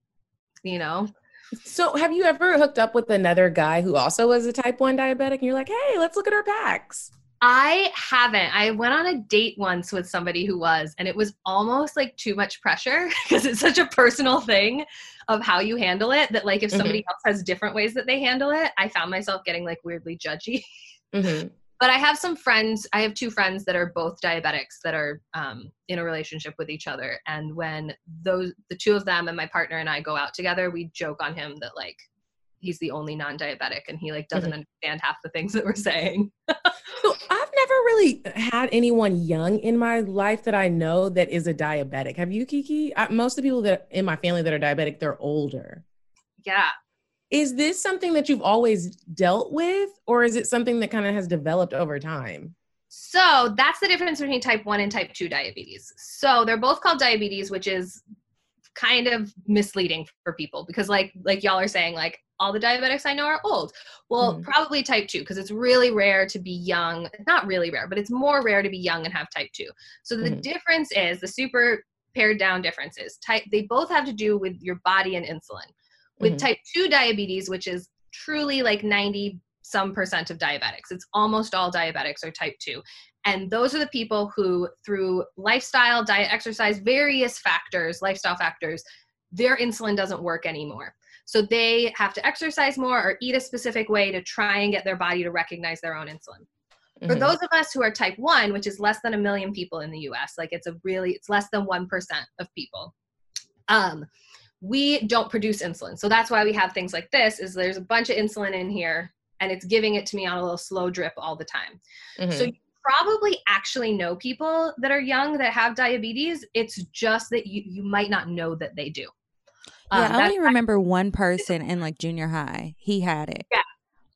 you know? So have you ever hooked up with another guy who also was a type one diabetic and you're like, hey, let's look at our packs? I haven't. I went on a date once with somebody who was, and it was almost like too much pressure because it's such a personal thing of how you handle it that like if somebody mm-hmm. else has different ways that they handle it, I found myself getting like weirdly judgy. Mm-hmm. But I have some friends, I have two friends that are both diabetics that are um, in a relationship with each other. And when those, the two of them and my partner and I go out together, we joke on him that like, he's the only non-diabetic and he like doesn't mm-hmm. understand half the things that we're saying. So I've never really had anyone young in my life that I know that is a diabetic. Have you, Kiki? I, most of the people that in my family that are diabetic, they're older. Yeah. Is this something that you've always dealt with, or is it something that kind of has developed over time? So that's the difference between type one and type two diabetes. So they're both called diabetes, which is kind of misleading for people because like, like y'all are saying, like all the diabetics I know are old. Well, mm-hmm. probably type two, because it's really rare to be young. Not really rare, but it's more rare to be young and have type two. So the mm-hmm. difference is the super pared down differences. Type, they both have to do with your body and insulin. With mm-hmm. type two diabetes, which is truly like ninety some percent of diabetics, it's almost all diabetics are type two. And those are the people who, through lifestyle, diet, exercise, various factors, lifestyle factors, their insulin doesn't work anymore. So they have to exercise more or eat a specific way to try and get their body to recognize their own insulin. Mm-hmm. For those of us who are type one, which is less than a million people in the U S, like it's a really, it's less than one percent of people. Um, we don't produce insulin. So that's why we have things like this, is there's a bunch of insulin in here and it's giving it to me on a little slow drip all the time. Mm-hmm. So you probably actually know people that are young that have diabetes. It's just that you, you might not know that they do. Yeah, um, I only remember one person in like junior high. He had it. Yeah.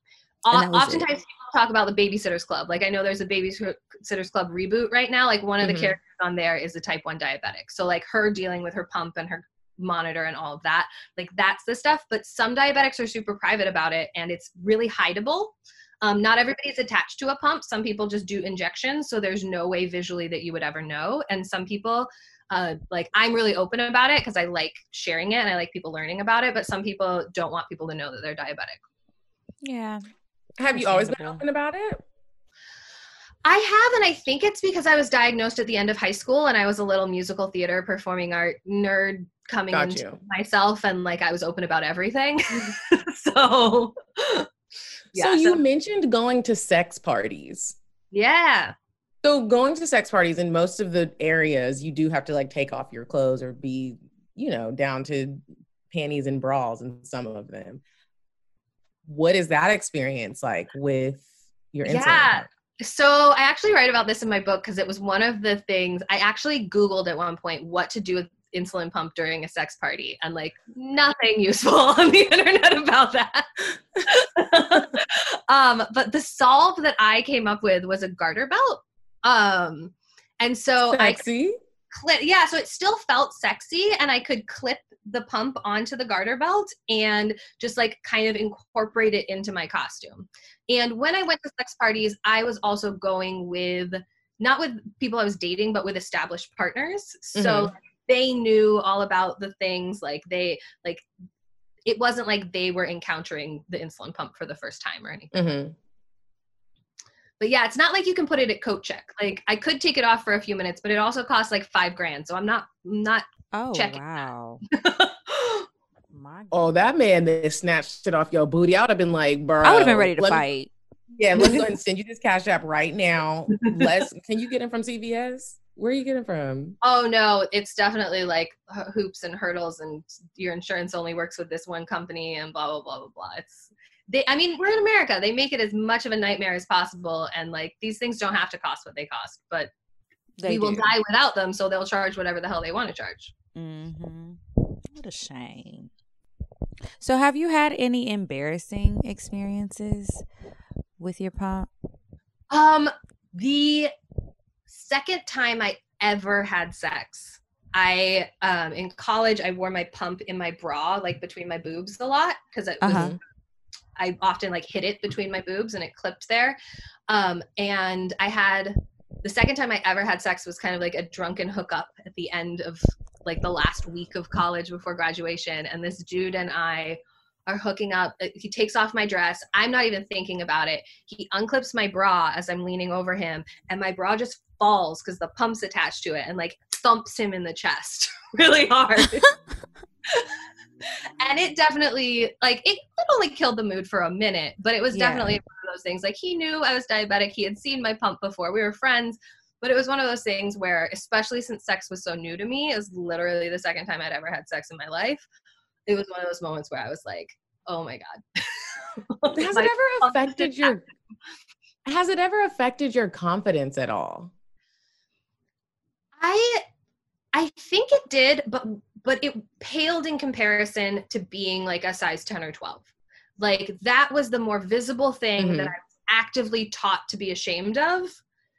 O- oftentimes it. people talk about the Babysitters Club. Like I know there's a Babysitters Club reboot right now. Like one of mm-hmm. the characters on there is a type one diabetic. So like her dealing with her pump and her monitor and all of that, like that's the stuff. But some diabetics are super private about it and it's really hideable. Um, not everybody's attached to a pump. Some people just do injections. So there's no way visually that you would ever know. And some people, uh, like I'm really open about it because I like sharing it and I like people learning about it. But some people don't want people to know that they're diabetic. Yeah. Have you always been open about it? I have, and I think it's because I was diagnosed at the end of high school and I was a little musical theater performing art nerd coming Got into you. myself, and like I was open about everything. so yeah, so you so. mentioned going to sex parties. Yeah. So going to sex parties in most of the areas, you do have to like take off your clothes or be, you know, down to panties and bras in some of them. What is that experience like with your insulin? Yeah. So I actually write about this in my book because it was one of the things I actually Googled at one point what to do with insulin pump during a sex party, and like nothing useful on the internet about that. um, but the solve that I came up with was a garter belt. Um, and so sexy. I Cli- yeah, so it still felt sexy and I could clip the pump onto the garter belt and just like kind of incorporate it into my costume. And when I went to sex parties, I was also going with, not with people I was dating, but with established partners. So mm-hmm. they knew all about the things, like they, like, it wasn't like they were encountering the insulin pump for the first time or anything. Mm-hmm. But yeah, it's not like you can put it at coat check. Like I could take it off for a few minutes, but it also costs like five grand. So I'm not, not oh, checking. Wow. My oh, that man that snatched it off your booty. I would have been like, bro. I would have been ready to fight. Me, yeah, let me go and send you this Cash App right now. Let's, can you get him from C V S? Where are you getting from? Oh no, it's definitely like hoops and hurdles and your insurance only works with this one company and blah, blah, blah, blah, blah. It's, They, I mean, we're in America. They make it as much of a nightmare as possible. And like, these things don't have to cost what they cost, but they we do. will die without them. So they'll charge whatever the hell they want to charge. Mm-hmm. What a shame. So have you had any embarrassing experiences with your pump? Um, the second time I ever had sex I um in college I wore my pump in my bra, like between my boobs a lot, because it was Uh-huh. I often like hid it between my boobs and it clipped there. Um, and I had the second time I ever had sex was kind of like a drunken hookup at the end of like the last week of college before graduation. And this dude and I are hooking up. He takes off my dress. I'm not even thinking about it. He unclips my bra as I'm leaning over him, and my bra just falls because the pump's attached to it and like thumps him in the chest really hard. And it definitely, like, it, it only killed the mood for a minute, but it was Yeah. definitely one of those things. Like, he knew I was diabetic. He had seen my pump before. We were friends, but it was one of those things where, especially since sex was so new to me, it was literally the second time I'd ever had sex in my life. It was one of those moments where I was like, oh my God. Has My it ever pump affected is your has it ever affected your confidence at all? I I think it did, but but it paled in comparison to being like a size ten or twelve. Like that was the more visible thing Mhm. that I was actively taught to be ashamed of.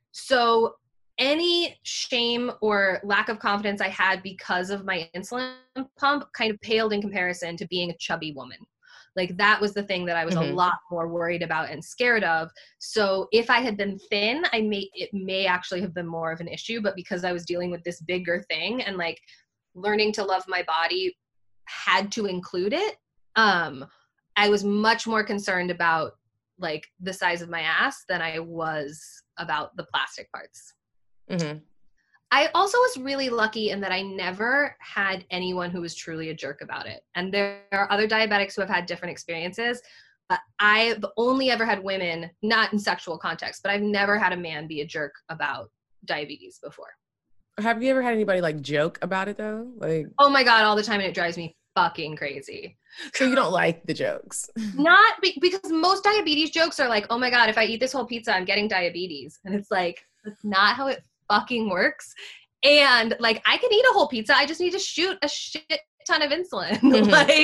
So any shame or lack of confidence I had because of my insulin pump kind of paled in comparison to being a chubby woman. Like that was the thing that I was Mhm. a lot more worried about and scared of. So if I had been thin, I may it may actually have been more of an issue, but because I was dealing with this bigger thing and like learning to love my body had to include it, um, I was much more concerned about like the size of my ass than I was about the plastic parts. Mhm. I also was really lucky in that I never had anyone who was truly a jerk about it. And there are other diabetics who have had different experiences. But I've only ever had women, not in sexual context, but I've never had a man be a jerk about diabetes before. Have you ever had anybody like joke about it though? Like, Oh my God, all the time. And it drives me fucking crazy. so you don't like the jokes? Not be- because most diabetes jokes are like, oh my God, if I eat this whole pizza, I'm getting diabetes. And it's like, that's not how it fucking works. And like, I can eat a whole pizza. I just need to shoot a shit ton of insulin. Mhm. like,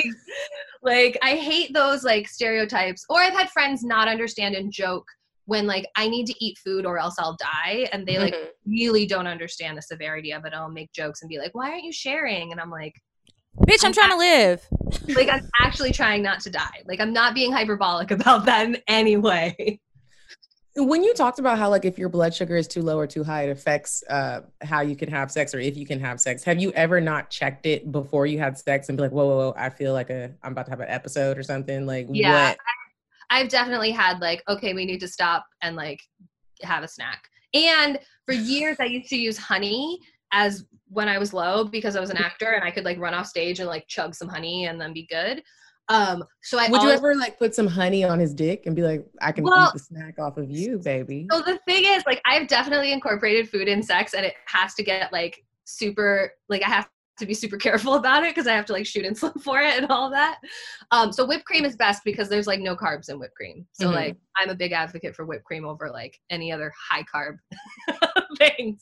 like I hate those like stereotypes. Or I've had friends not understand and joke when like I need to eat food or else I'll die. And they like Mhm. really don't understand the severity of it. I'll make jokes and be like, why aren't you sharing? And I'm like, Bitch, I'm trying to live. like I'm actually trying not to die. Like I'm not being hyperbolic about that in any way. When you talked about how like if your blood sugar is too low or too high, it affects uh, how you can have sex or if you can have sex. Have you ever not checked it before you had sex and be like, whoa, whoa, whoa, I feel like a I'm about to have an episode or something? Like Yeah, what? I, I've definitely had like, okay, we need to stop and like have a snack. And for years, I used to use honey as when I was low because I was an actor and I could like run off stage and like chug some honey and then be good. Um, so I Would you always, ever like put some honey on his dick and be like, I can Well- eat the snack off of you, baby? So the thing is, like, I've definitely incorporated food in sex, and it has to get like super, like, I have to be super careful about it because I have to like shoot insulin for it and all that. Um, so whipped cream is best because there's like no carbs in whipped cream. So Mhm. like, I'm a big advocate for whipped cream over like any other high carb things.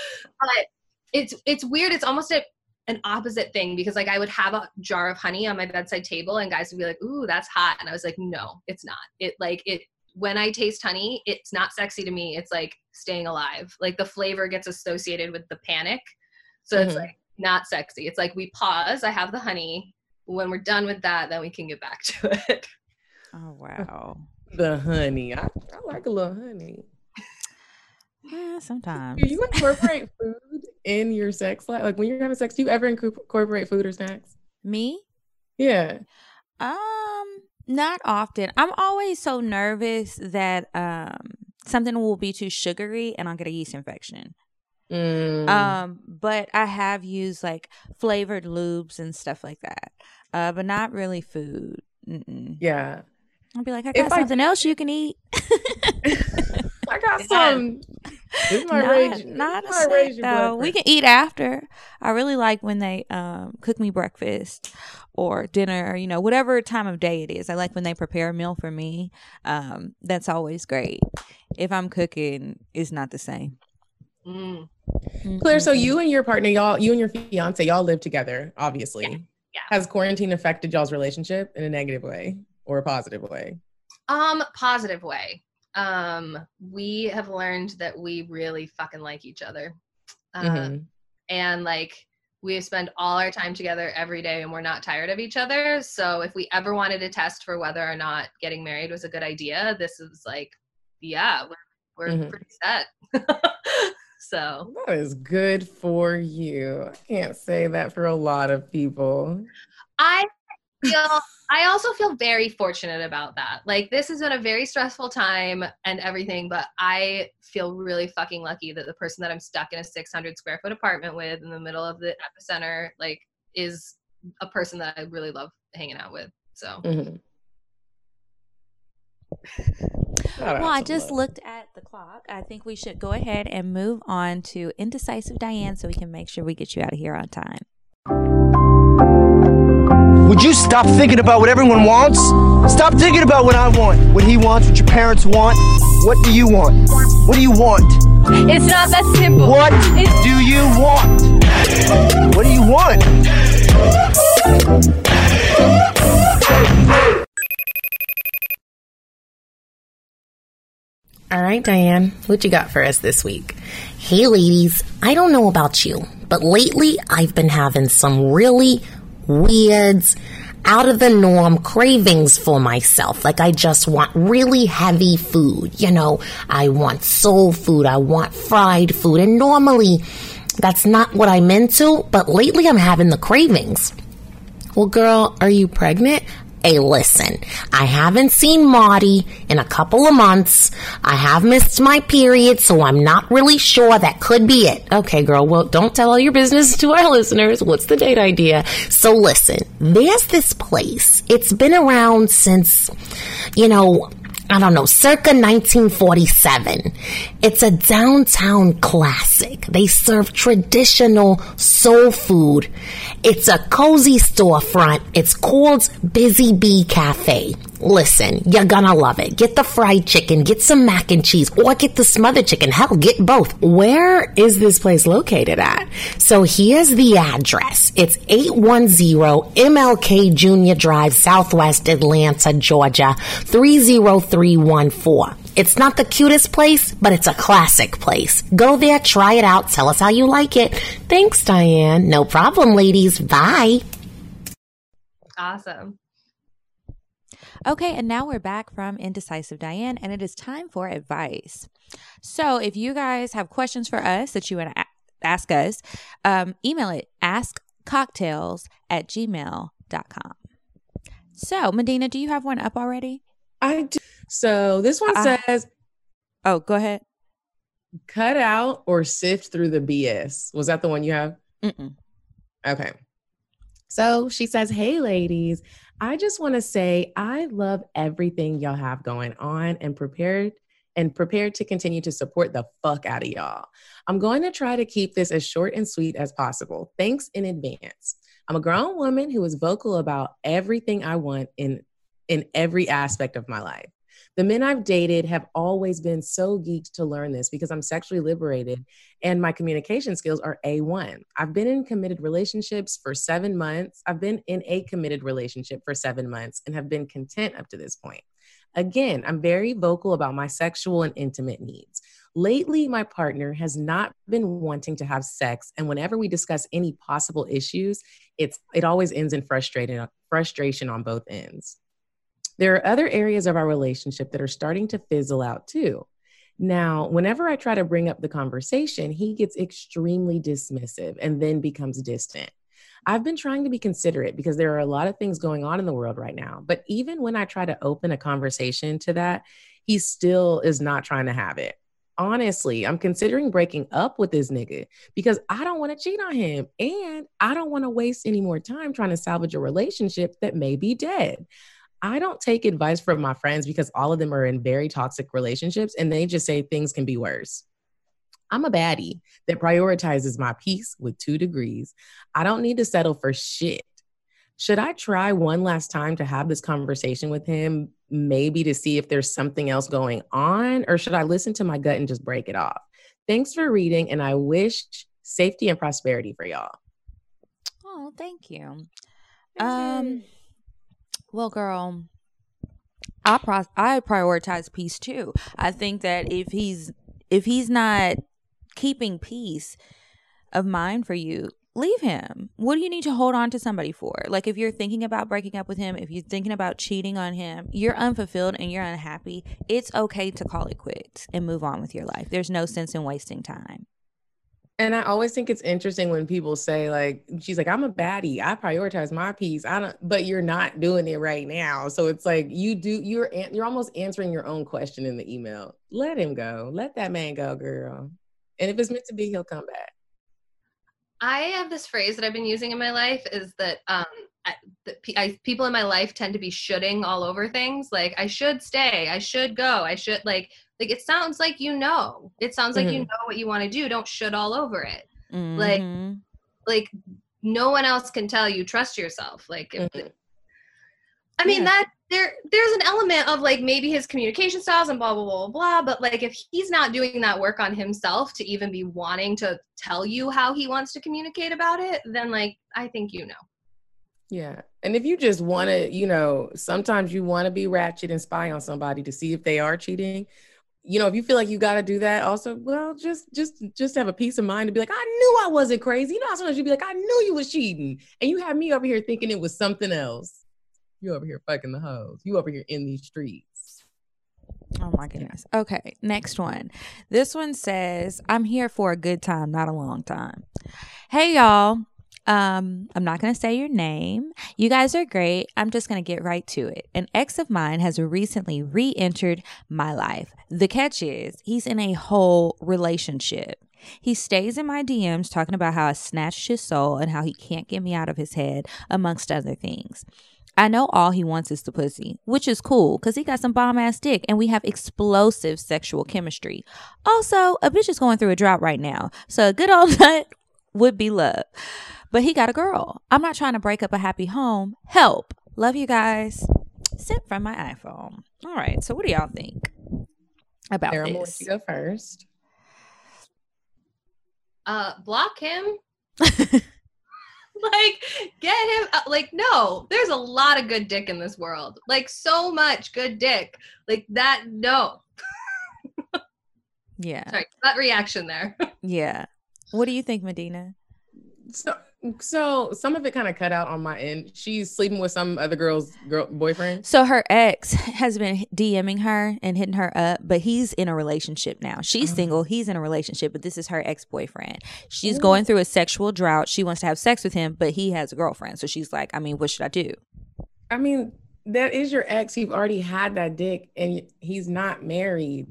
But it's it's weird. It's almost a an opposite thing because like I would have a jar of honey on my bedside table and guys would be like, ooh, that's hot. And I was like, no, it's not. It like it, when I taste honey, it's not sexy to me. It's like staying alive. Like the flavor gets associated with the panic. So it's Mhm. like not sexy. It's like we pause, I have the honey. When we're done with that, then we can get back to it. Oh, wow. The honey. I, I like a little honey. Yeah, sometimes. Do you incorporate food in your sex life? Like when you're having sex, do you ever inco- incorporate food or snacks? Me? Yeah. Um, not often. I'm always so nervous that um something will be too sugary and I'll get a yeast infection. Mm. Um, but I have used like flavored lubes and stuff like that. Uh, but not really food. Mm-mm. Yeah. I'll be like, I If got I- something else you can eat. I got some. This might not raise, not this a might snack, raise your though. blood We pressure. can eat after. I really like when they um cook me breakfast or dinner, or, you know, whatever time of day it is. I like when they prepare a meal for me. Um, that's always great. If I'm cooking, it's not the same. Mm. Claire, so Mm-mm. you and your partner, y'all, you and your fiance, y'all live together, obviously. Yeah. Yeah. Has quarantine affected y'all's relationship in a negative way or a positive way? Um, positive way. Um, we have learned that we really fucking like each other. Um, Mhm. and like we spend all our time together every day and we're not tired of each other. So if we ever wanted to test for whether or not getting married was a good idea, this is like, yeah, we're, we're mm-hmm. pretty set. So that is good for you. I can't say that for a lot of people. I feel I also feel very fortunate about that. Like, this has been a very stressful time and everything, but I feel really fucking lucky that the person that I'm stuck in a six hundred square foot apartment with in the middle of the epicenter, like, is a person that I really love hanging out with. So. Mm-hmm. Well, I just love. looked at the clock. I think we should go ahead and move on to Indecisive Diane so we can make sure we get you out of here on time. Would you stop thinking about what everyone wants? Stop thinking about what I want, what he wants, what your parents want. What do you want? What do you want? It's not that simple. What it's- do you want? What do you want? All right, Diane, what you got for us this week? Hey, ladies, I don't know about you, but lately I've been having some really weird, out of the norm cravings for myself. Like, I just want really heavy food. You know, I want soul food. I want fried food. And normally that's not what I'm into, but lately I'm having the cravings. Well, girl, are you pregnant? Hey, listen, I haven't seen Marty in a couple of months. I have missed my period, so I'm not really sure. That could be it. Okay, girl, well, don't tell all your business to our listeners. What's the date idea? So listen, there's this place. It's been around since, you know, I don't know, circa nineteen forty-seven. It's a downtown classic. They serve traditional soul food. It's a cozy storefront. It's called Busy Bee Cafe. Listen, you're gonna love it. Get the fried chicken, get some mac and cheese, or get the smothered chicken. Hell, get both. Where is this place located at? So here's the address. It's eight one zero M L K Junior Drive, Southwest Atlanta, Georgia, three zero three one four. It's not the cutest place, but it's a classic place. Go there, try it out, tell us how you like it. Thanks, Diane. No problem, ladies. Bye. Awesome. Okay, and now we're back from Indecisive Diane, and it is time for advice. So if you guys have questions for us that you want to a- ask us, um, email it askcocktails at gmail dot com. So, Medina, do you have one up already? I do. So this one uh, says, oh, go ahead. Cut out or sift through the B S. Was that the one you have? Mm-mm. Okay. So she says, hey, ladies, I just want to say I love everything y'all have going on and prepared and prepared to continue to support the fuck out of y'all. I'm going to try to keep this as short and sweet as possible. Thanks in advance. I'm a grown woman who is vocal about everything I want in, in every aspect of my life. The men I've dated have always been so geeked to learn this because I'm sexually liberated and my communication skills are A one. I've been in committed relationships for seven months. I've been in a committed relationship for seven months and have been content up to this point. Again, I'm very vocal about my sexual and intimate needs. Lately, my partner has not been wanting to have sex, and whenever we discuss any possible issues, it's it always ends in frustrating, frustration on both ends. There are other areas of our relationship that are starting to fizzle out too. Now, whenever I try to bring up the conversation, he gets extremely dismissive and then becomes distant. I've been trying to be considerate because there are a lot of things going on in the world right now. But even when I try to open a conversation to that, he still is not trying to have it. Honestly, I'm considering breaking up with this nigga because I don't want to cheat on him and I don't want to waste any more time trying to salvage a relationship that may be dead. I don't take advice from my friends because all of them are in very toxic relationships and they just say things can be worse. I'm a baddie that prioritizes my peace with two degrees. I don't need to settle for shit. Should I try one last time to have this conversation with him, maybe to see if there's something else going on, or should I listen to my gut and just break it off? Thanks for reading, and I wish safety and prosperity for y'all. Oh, thank you. Um, well, girl, I pro- I prioritize peace too. I think that if he's if he's not keeping peace of mind for you, leave him. What do you need to hold on to somebody for? Like, if you're thinking about breaking up with him, if you're thinking about cheating on him, you're unfulfilled and you're unhappy, it's okay to call it quits and move on with your life. There's no sense in wasting time. And I always think it's interesting when people say, like, she's like, I'm a baddie. I prioritize my peace. I don't, but you're not doing it right now. So it's like you do, you're you're almost answering your own question in the email. Let him go. Let that man go, girl. And if it's meant to be, he'll come back. I have this phrase that I've been using in my life is that um, I, that I, people in my life tend to be shoulding all over things. Like, I should stay. I should go. I should, like, like it sounds like you know. It sounds like mm-hmm. you know what you want to do. Don't should all over it. Mm-hmm. Like, like no one else can tell you, trust yourself. Like, if mm-hmm. I mean, yeah. that there, there's an element of like maybe his communication styles and blah, blah, blah, blah. But like, if he's not doing that work on himself to even be wanting to tell you how he wants to communicate about it, then like, I think, you know. Yeah. And if you just want to, you know, sometimes you want to be ratchet and spy on somebody to see if they are cheating. You know, if you feel like you got to do that also, well, just, just, just have a peace of mind to be like, I knew I wasn't crazy. You know, sometimes you'd be like, I knew you was cheating. And you have me over here thinking it was something else. You over here fucking the hoes. You over here in these streets. Oh my goodness. Okay, next one. This one says, I'm here for a good time, not a long time. Hey, y'all. Um, I'm not going to say your name. You guys are great. I'm just going to get right to it. An ex of mine has recently re-entered my life. The catch is he's in a whole relationship. He stays in my D Ms talking about how I snatched his soul and how he can't get me out of his head, amongst other things. I know all he wants is the pussy, which is cool because he got some bomb ass dick and we have explosive sexual chemistry. Also, a bitch is going through a drought right now, so a good old nut would be love. But he got a girl. I'm not trying to break up a happy home. Help. Love you guys. Sent from my iPhone. All right, so what do y'all think about Sarah, this? You go first. Uh, block him. Like, get him, like, no, there's a lot of good dick in this world. Like, so much good dick. Like, that, no. Yeah. Sorry, that reaction there. Yeah. What do you think, Medina? So, so some of it kind of cut out on my end. She's sleeping with some other girl's girl boyfriend. So her ex has been DMing her and hitting her up, but he's in a relationship now. She's mm-hmm. single. He's in a relationship, but this is her ex-boyfriend. She's Ooh. going through a sexual drought. She wants to have sex with him, but he has a girlfriend. So she's like, I mean, what should I do? I mean, that is your ex. You've already had that dick and he's not married.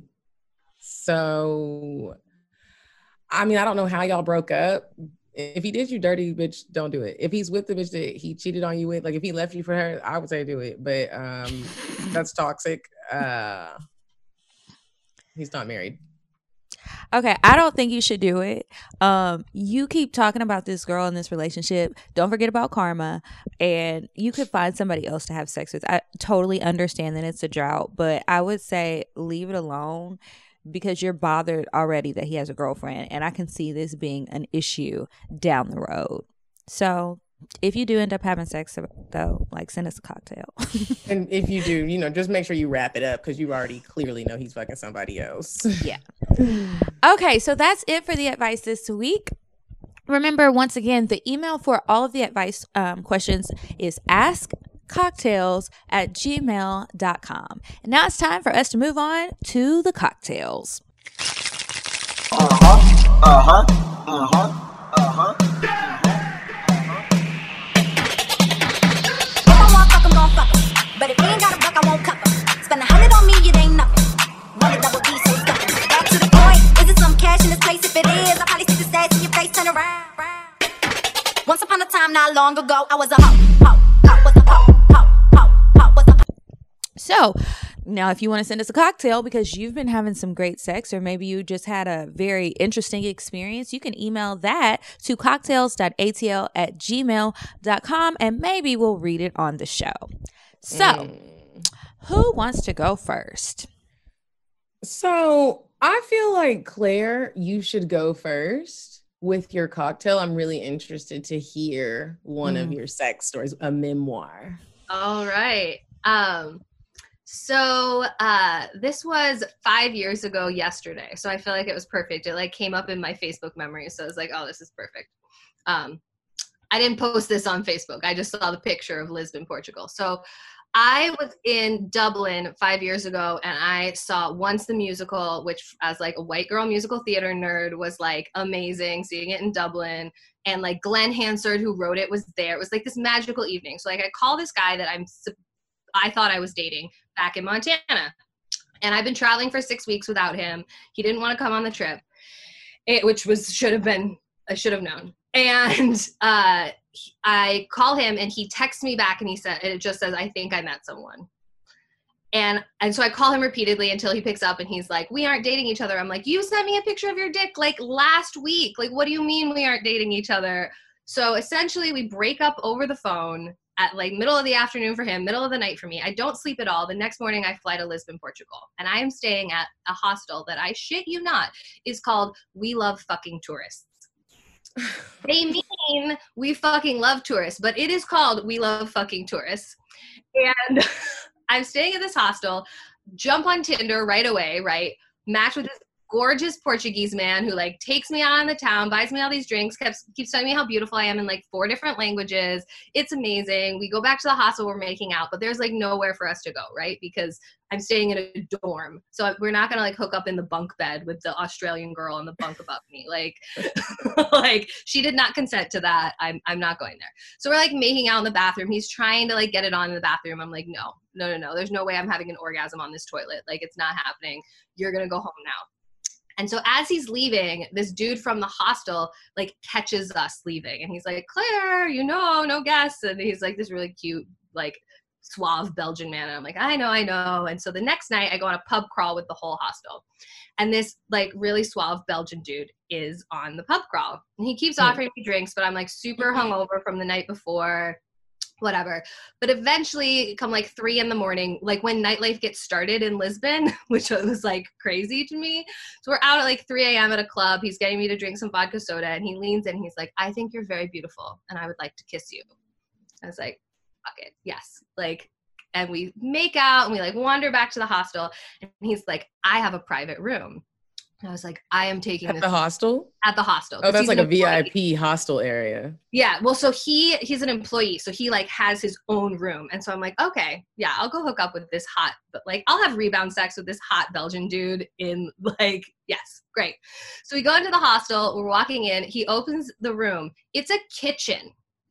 So, I mean, I don't know how y'all broke up. If he did you dirty, bitch, don't do it. If he's with the bitch that he cheated on you with, like if he left you for her, I would say do it. But um, that's toxic. Uh, he's not married. Okay, I don't think you should do it. Um, you keep talking about this girl in this relationship. Don't forget about karma. And you could find somebody else to have sex with. I totally understand that it's a drought, but I would say leave it alone. Because you're bothered already that he has a girlfriend. And I can see this being an issue down the road. So if you do end up having sex, though, like send us a cocktail. And if you do, you know, just make sure you wrap it up because you already clearly know he's fucking somebody else. Yeah. Okay, so that's it for the advice this week. Remember, once again, the email for all of the advice um, questions is ask cocktails at gmail dot com. And now it's time for us to move on to the cocktails. Uh-huh. Uh-huh. Uh-huh. Uh-huh. If I want fuck, I'm gon' fuck 'em. But if he ain't got a buck, I won't cuff 'em. Spend a hundred on me, it ain't nothing. Run a double D, so stuff. Back to the point. Is it some cash in this place? If it is, I'll probably stick the stats in your face, turn around. Once upon a time, not long ago, I was a hoe. Hoe. Hoe was a hoe. So now if you want to send us a cocktail because you've been having some great sex or maybe you just had a very interesting experience, you can email that to cocktails dot a t l at gmail dot com and maybe we'll read it on the show. So mm. who wants to go first? So I feel like, Claire, you should go first with your cocktail. I'm really interested to hear one mm. of your sex stories, a memoir. All right. Um, So uh, this was five years ago yesterday. So I feel like it was perfect. It like came up in my Facebook memory. So I was like, oh, this is perfect. Um, I didn't post this on Facebook. I just saw the picture of Lisbon, Portugal. So I was in Dublin five years ago and I saw Once the Musical, which as like a white girl musical theater nerd was like amazing seeing it in Dublin. And like Glenn Hansard, who wrote it, was there. It was like this magical evening. So like I call this guy that I'm, I thought I was dating back in Montana. And I've been traveling for six weeks without him. He didn't want to come on the trip, it, which was, should have been, I should have known. And uh, I call him and he texts me back and he said, and it just says, I think I met someone. And and so I call him repeatedly until he picks up and he's like, we aren't dating each other. I'm like, you sent me a picture of your dick like last week. Like, what do you mean we aren't dating each other? So essentially we break up over the phone at like middle of the afternoon for him, middle of the night for me. I don't sleep at all. The next morning I fly to Lisbon, Portugal. And I am staying at a hostel that, I shit you not, is called We Love Fucking Tourists. They mean we fucking love tourists, but it is called We Love Fucking Tourists. And I'm staying at this hostel, jump on Tinder right away, right? Match with this gorgeous Portuguese man who like takes me out on the town, buys me all these drinks, keeps, keeps telling me how beautiful I am in like four different languages. It's amazing. We go back to the hostel, we're making out, but there's like nowhere for us to go, right? Because I'm staying in a dorm. So we're not going to like hook up in the bunk bed with the Australian girl in the bunk above me. Like, like she did not consent to that. I'm, I'm not going there. So we're like making out in the bathroom. He's trying to like get it on in the bathroom. I'm like, no, no, no, no. There's no way I'm having an orgasm on this toilet. Like, it's not happening. You're going to go home now. And so as he's leaving, this dude from the hostel like catches us leaving. And he's like, Claire, you know, no guests. And he's like this really cute, like suave Belgian man. And I'm like, I know, I know. And so the next night I go on a pub crawl with the whole hostel. And this like really suave Belgian dude is on the pub crawl. And he keeps offering me drinks, but I'm like super hungover from the night before. Whatever. But eventually come like three in the morning, like when nightlife gets started in Lisbon, which was like crazy to me. So we're out at like three a.m. at a club. He's getting me to drink some vodka soda and he leans in. He's like, I think you're very beautiful and I would like to kiss you. I was like, fuck it. Yes. Like, and we make out and we like wander back to the hostel and he's like, I have a private room. I was like, I am taking at this the hostel. At the hostel. Oh, that's like a V I P hostel area. Yeah. Well, so he he's an employee, so he like has his own room, and so I'm like, okay, yeah, I'll go hook up with this hot, but like I'll have rebound sex with this hot Belgian dude in like, yes, great. So we go into the hostel. We're walking in. He opens the room. It's a kitchen.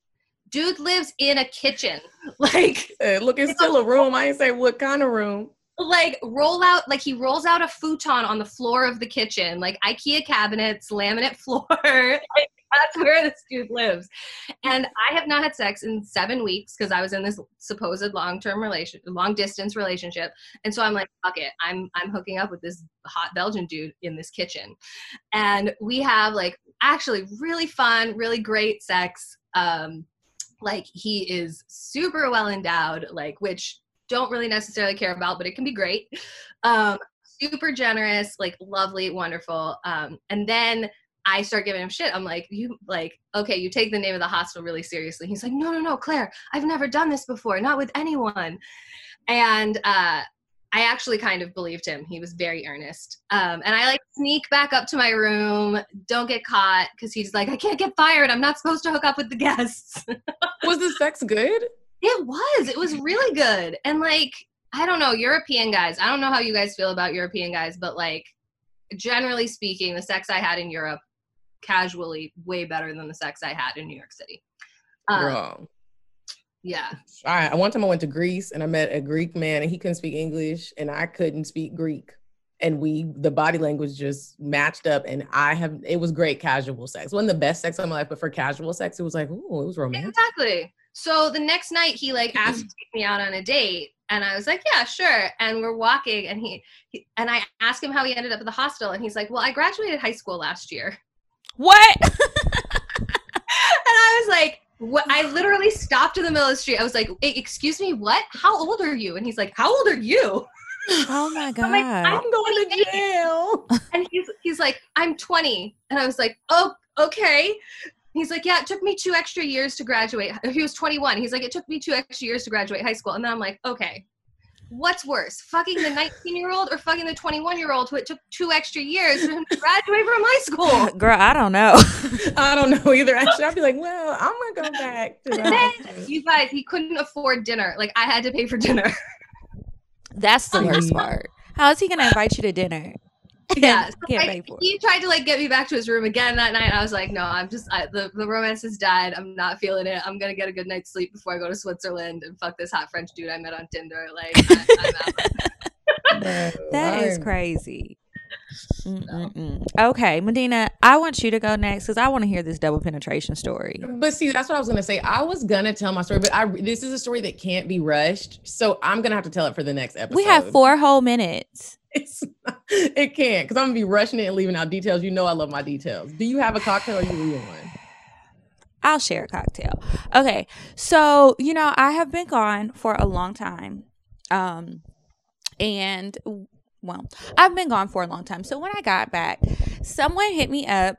Dude lives in a kitchen. Like, hey, look, it's, it's still a room. I ain't say what kind of room. Like roll out, like he rolls out a futon on the floor of the kitchen, like IKEA cabinets, laminate floor. Like, that's where this dude lives. And I have not had sex in seven weeks because I was in this supposed long-term relation, long-distance relationship. And so I'm like, fuck it, I'm I'm hooking up with this hot Belgian dude in this kitchen. And we have like actually really fun, really great sex. Um, like he is super well endowed, like which don't really necessarily care about, but it can be great. Um, super generous, like lovely, wonderful. Um, and then I start giving him shit. I'm like, you like, okay, you take the name of the hostel really seriously. He's like, no, no, no, Claire, I've never done this before, not with anyone. And uh, I actually kind of believed him. He was very earnest. Um, and I like sneak back up to my room, don't get caught, because he's like, I can't get fired. I'm not supposed to hook up with the guests. Was the sex good? It was. It was really good. And like, I don't know, European guys, I don't know how you guys feel about European guys, but like, generally speaking, the sex I had in Europe, casually, way better than the sex I had in New York City. Um, Girl. Yeah. All right. One time I went to Greece and I met a Greek man and he couldn't speak English and I couldn't speak Greek. And we, the body language just matched up and I have, it was great casual sex. It wasn't the best sex of my life, but for casual sex, it was like, ooh, it was romantic. Exactly. So the next night he like asked to take me out on a date and I was like, yeah, sure. And we're walking and he, he and I asked him how he ended up at the hostel and he's like, well, I graduated high school last year. What? And I was like, what? I literally stopped in the middle of the street. I was like, excuse me, what? How old are you? And he's like, how old are you? Oh my God. I'm, like, I'm going to jail. And he's he's like, I'm twenty. And I was like, oh, okay. He's like, yeah, it took me two extra years to graduate. He was twenty-one. He's like, it took me two extra years to graduate high school. And then I'm like, okay. what's worse, fucking the nineteen-year-old or fucking the twenty-one-year-old who it took two extra years for him to graduate from high school? Girl, I don't know. I don't know either. Actually, I'd be like, well, I'm gonna go back to that. You guys, he couldn't afford dinner. Like, I had to pay for dinner. That's the worst part. How is he gonna invite you to dinner? Yeah, so Can't like, pay for it. he tried to like get me back to his room again that night. I was like, no, I'm just I, the the romance has died. I'm not feeling it. I'm gonna get a good night's sleep before I go to Switzerland and fuck this hot French dude I met on Tinder. Like, I, I'm out. That is crazy. Mm-mm-mm. Okay, Medina, I want you to go next because I want to hear this double penetration story. But see, that's what I was gonna say. I was gonna tell my story, but I this is a story that can't be rushed, so I'm gonna have to tell it for the next episode. We have four whole minutes. It's not, it can't because I'm gonna be rushing it and leaving out details. You know I love my details. Do you have a cocktail or you leaving one? I'll share a cocktail. Okay, so you know I have been gone for a long time, um, and well, I've been gone for a long time. So when I got back, someone hit me up.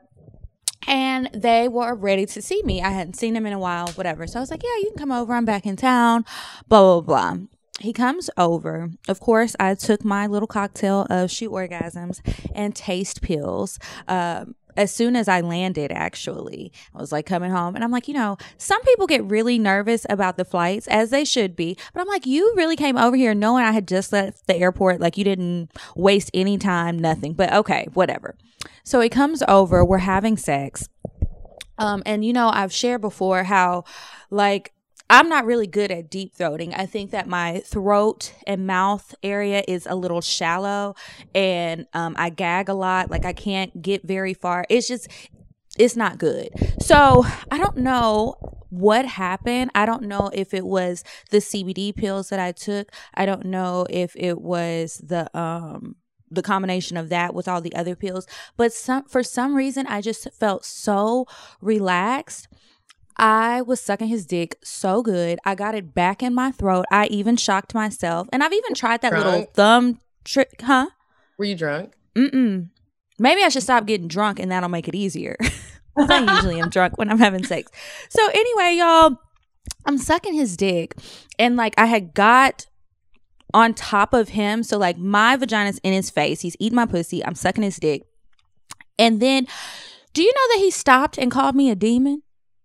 And they were ready to see me. I hadn't seen them in a while, whatever. So I was like, yeah, you can come over. I'm back in town, blah, blah, blah. He comes over. Of course, I took my little cocktail of shoe orgasms and taste pills. Um, as soon as I landed, actually, I was like coming home and I'm like, you know, some people get really nervous about the flights, as they should be. But I'm like, you really came over here knowing I had just left the airport. Like, you didn't waste any time, nothing. But okay, whatever. So he comes over. We're having sex. Um, and, you know, I've shared before how, like, I'm not really good at deep throating. I think that my throat and mouth area is a little shallow and um, I gag a lot. Like, I can't get very far. It's just, it's not good. So I don't know what happened. I don't know if it was the C B D pills that I took. I don't know if it was the, um, the combination of that with all the other pills. But some, for some reason, I just felt so relaxed. I was sucking his dick so good. I got it back in my throat. I even shocked myself. And I've even tried that Drunk? little thumb trick. Huh? Were you drunk? Mm-mm. Maybe I should stop getting drunk and that'll make it easier. I usually am drunk when I'm having sex. So anyway, y'all, I'm sucking his dick. And like I had got on top of him. So like my vagina's in his face. He's eating my pussy. I'm sucking his dick. And then, do you know that he stopped and called me a demon?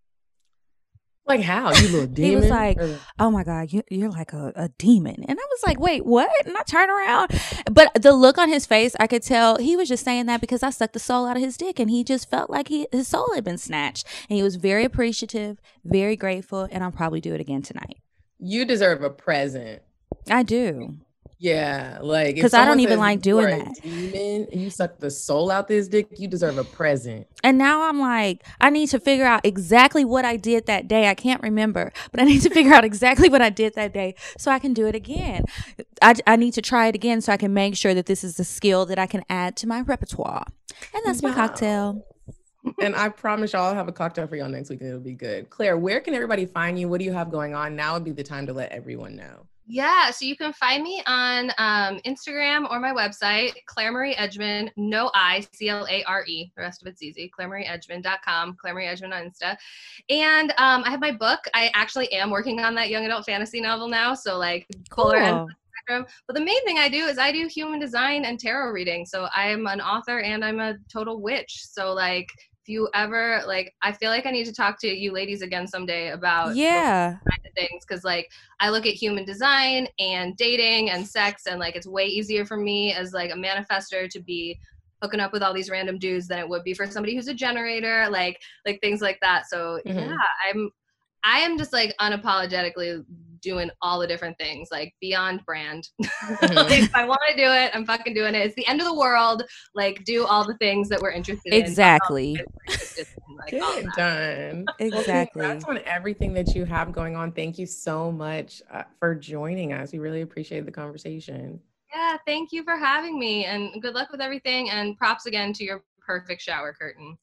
Like how? You little demon? He was like, or... oh my God, you, you're like a, a demon. And I was like, wait, what? And I turned around. But the look on his face, I could tell he was just saying that because I sucked the soul out of his dick. And he just felt like he his soul had been snatched. And he was very appreciative, very grateful. And I'll probably do it again tonight. You deserve a present. I do. Yeah, like because I don't even like doing that. Demon, you suck the soul out this dick. You deserve a present. And now I'm like, I need to figure out exactly what I did that day. I can't remember, but I need to figure out exactly what I did that day so I can do it again. I, I need to try it again so I can make sure that this is a skill that I can add to my repertoire. And that's wow. my cocktail. And I promise y'all I'll have a cocktail for y'all next week and it'll be good. Claire, where can everybody find you? What do you have going on? Now would be the time to let everyone know. Yeah, so you can find me on um, Instagram or my website, Claire Marie Edgman, no I, C L A R E. The rest of it's easy, claire marie edgman dot com, Claire Marie Edgman on Insta. And um, I have my book. I actually am working on that young adult fantasy novel now, so like polar end of the spectrum. But the main thing I do is I do human design and tarot reading. So I'm an author and I'm a total witch. So like, if you ever like, I feel like I need to talk to you ladies again someday about yeah kind of things because like I look at human design and dating and sex and like it's way easier for me as like a manifestor to be hooking up with all these random dudes than it would be for somebody who's a generator, like like things like that. So mm-hmm. yeah, I'm I am just like unapologetically doing all the different things, like beyond brand. Mm-hmm. Like, if I want to do it, I'm fucking doing it. It's the end of the world. Like, do all the things that we're interested exactly. in. Exactly. Like, Get it done. Exactly. Well, congrats on everything that you have going on. Thank you so much uh, for joining us. We really appreciate the conversation. Yeah, thank you for having me, and good luck with everything. And props again to your perfect shower curtain.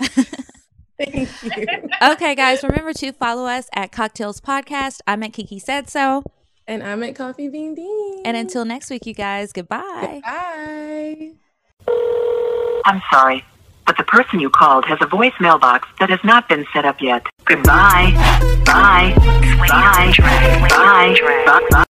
Thank you. Okay, guys, remember to follow us at Cocktails Podcast. I'm at Kiki Said So. And I'm at Coffee Bean Bean. And until next week, you guys, goodbye. Bye. I'm sorry, but the person you called has a voicemail box that has not been set up yet. Goodbye. Bye. Bye. Bye. Bye. Bye.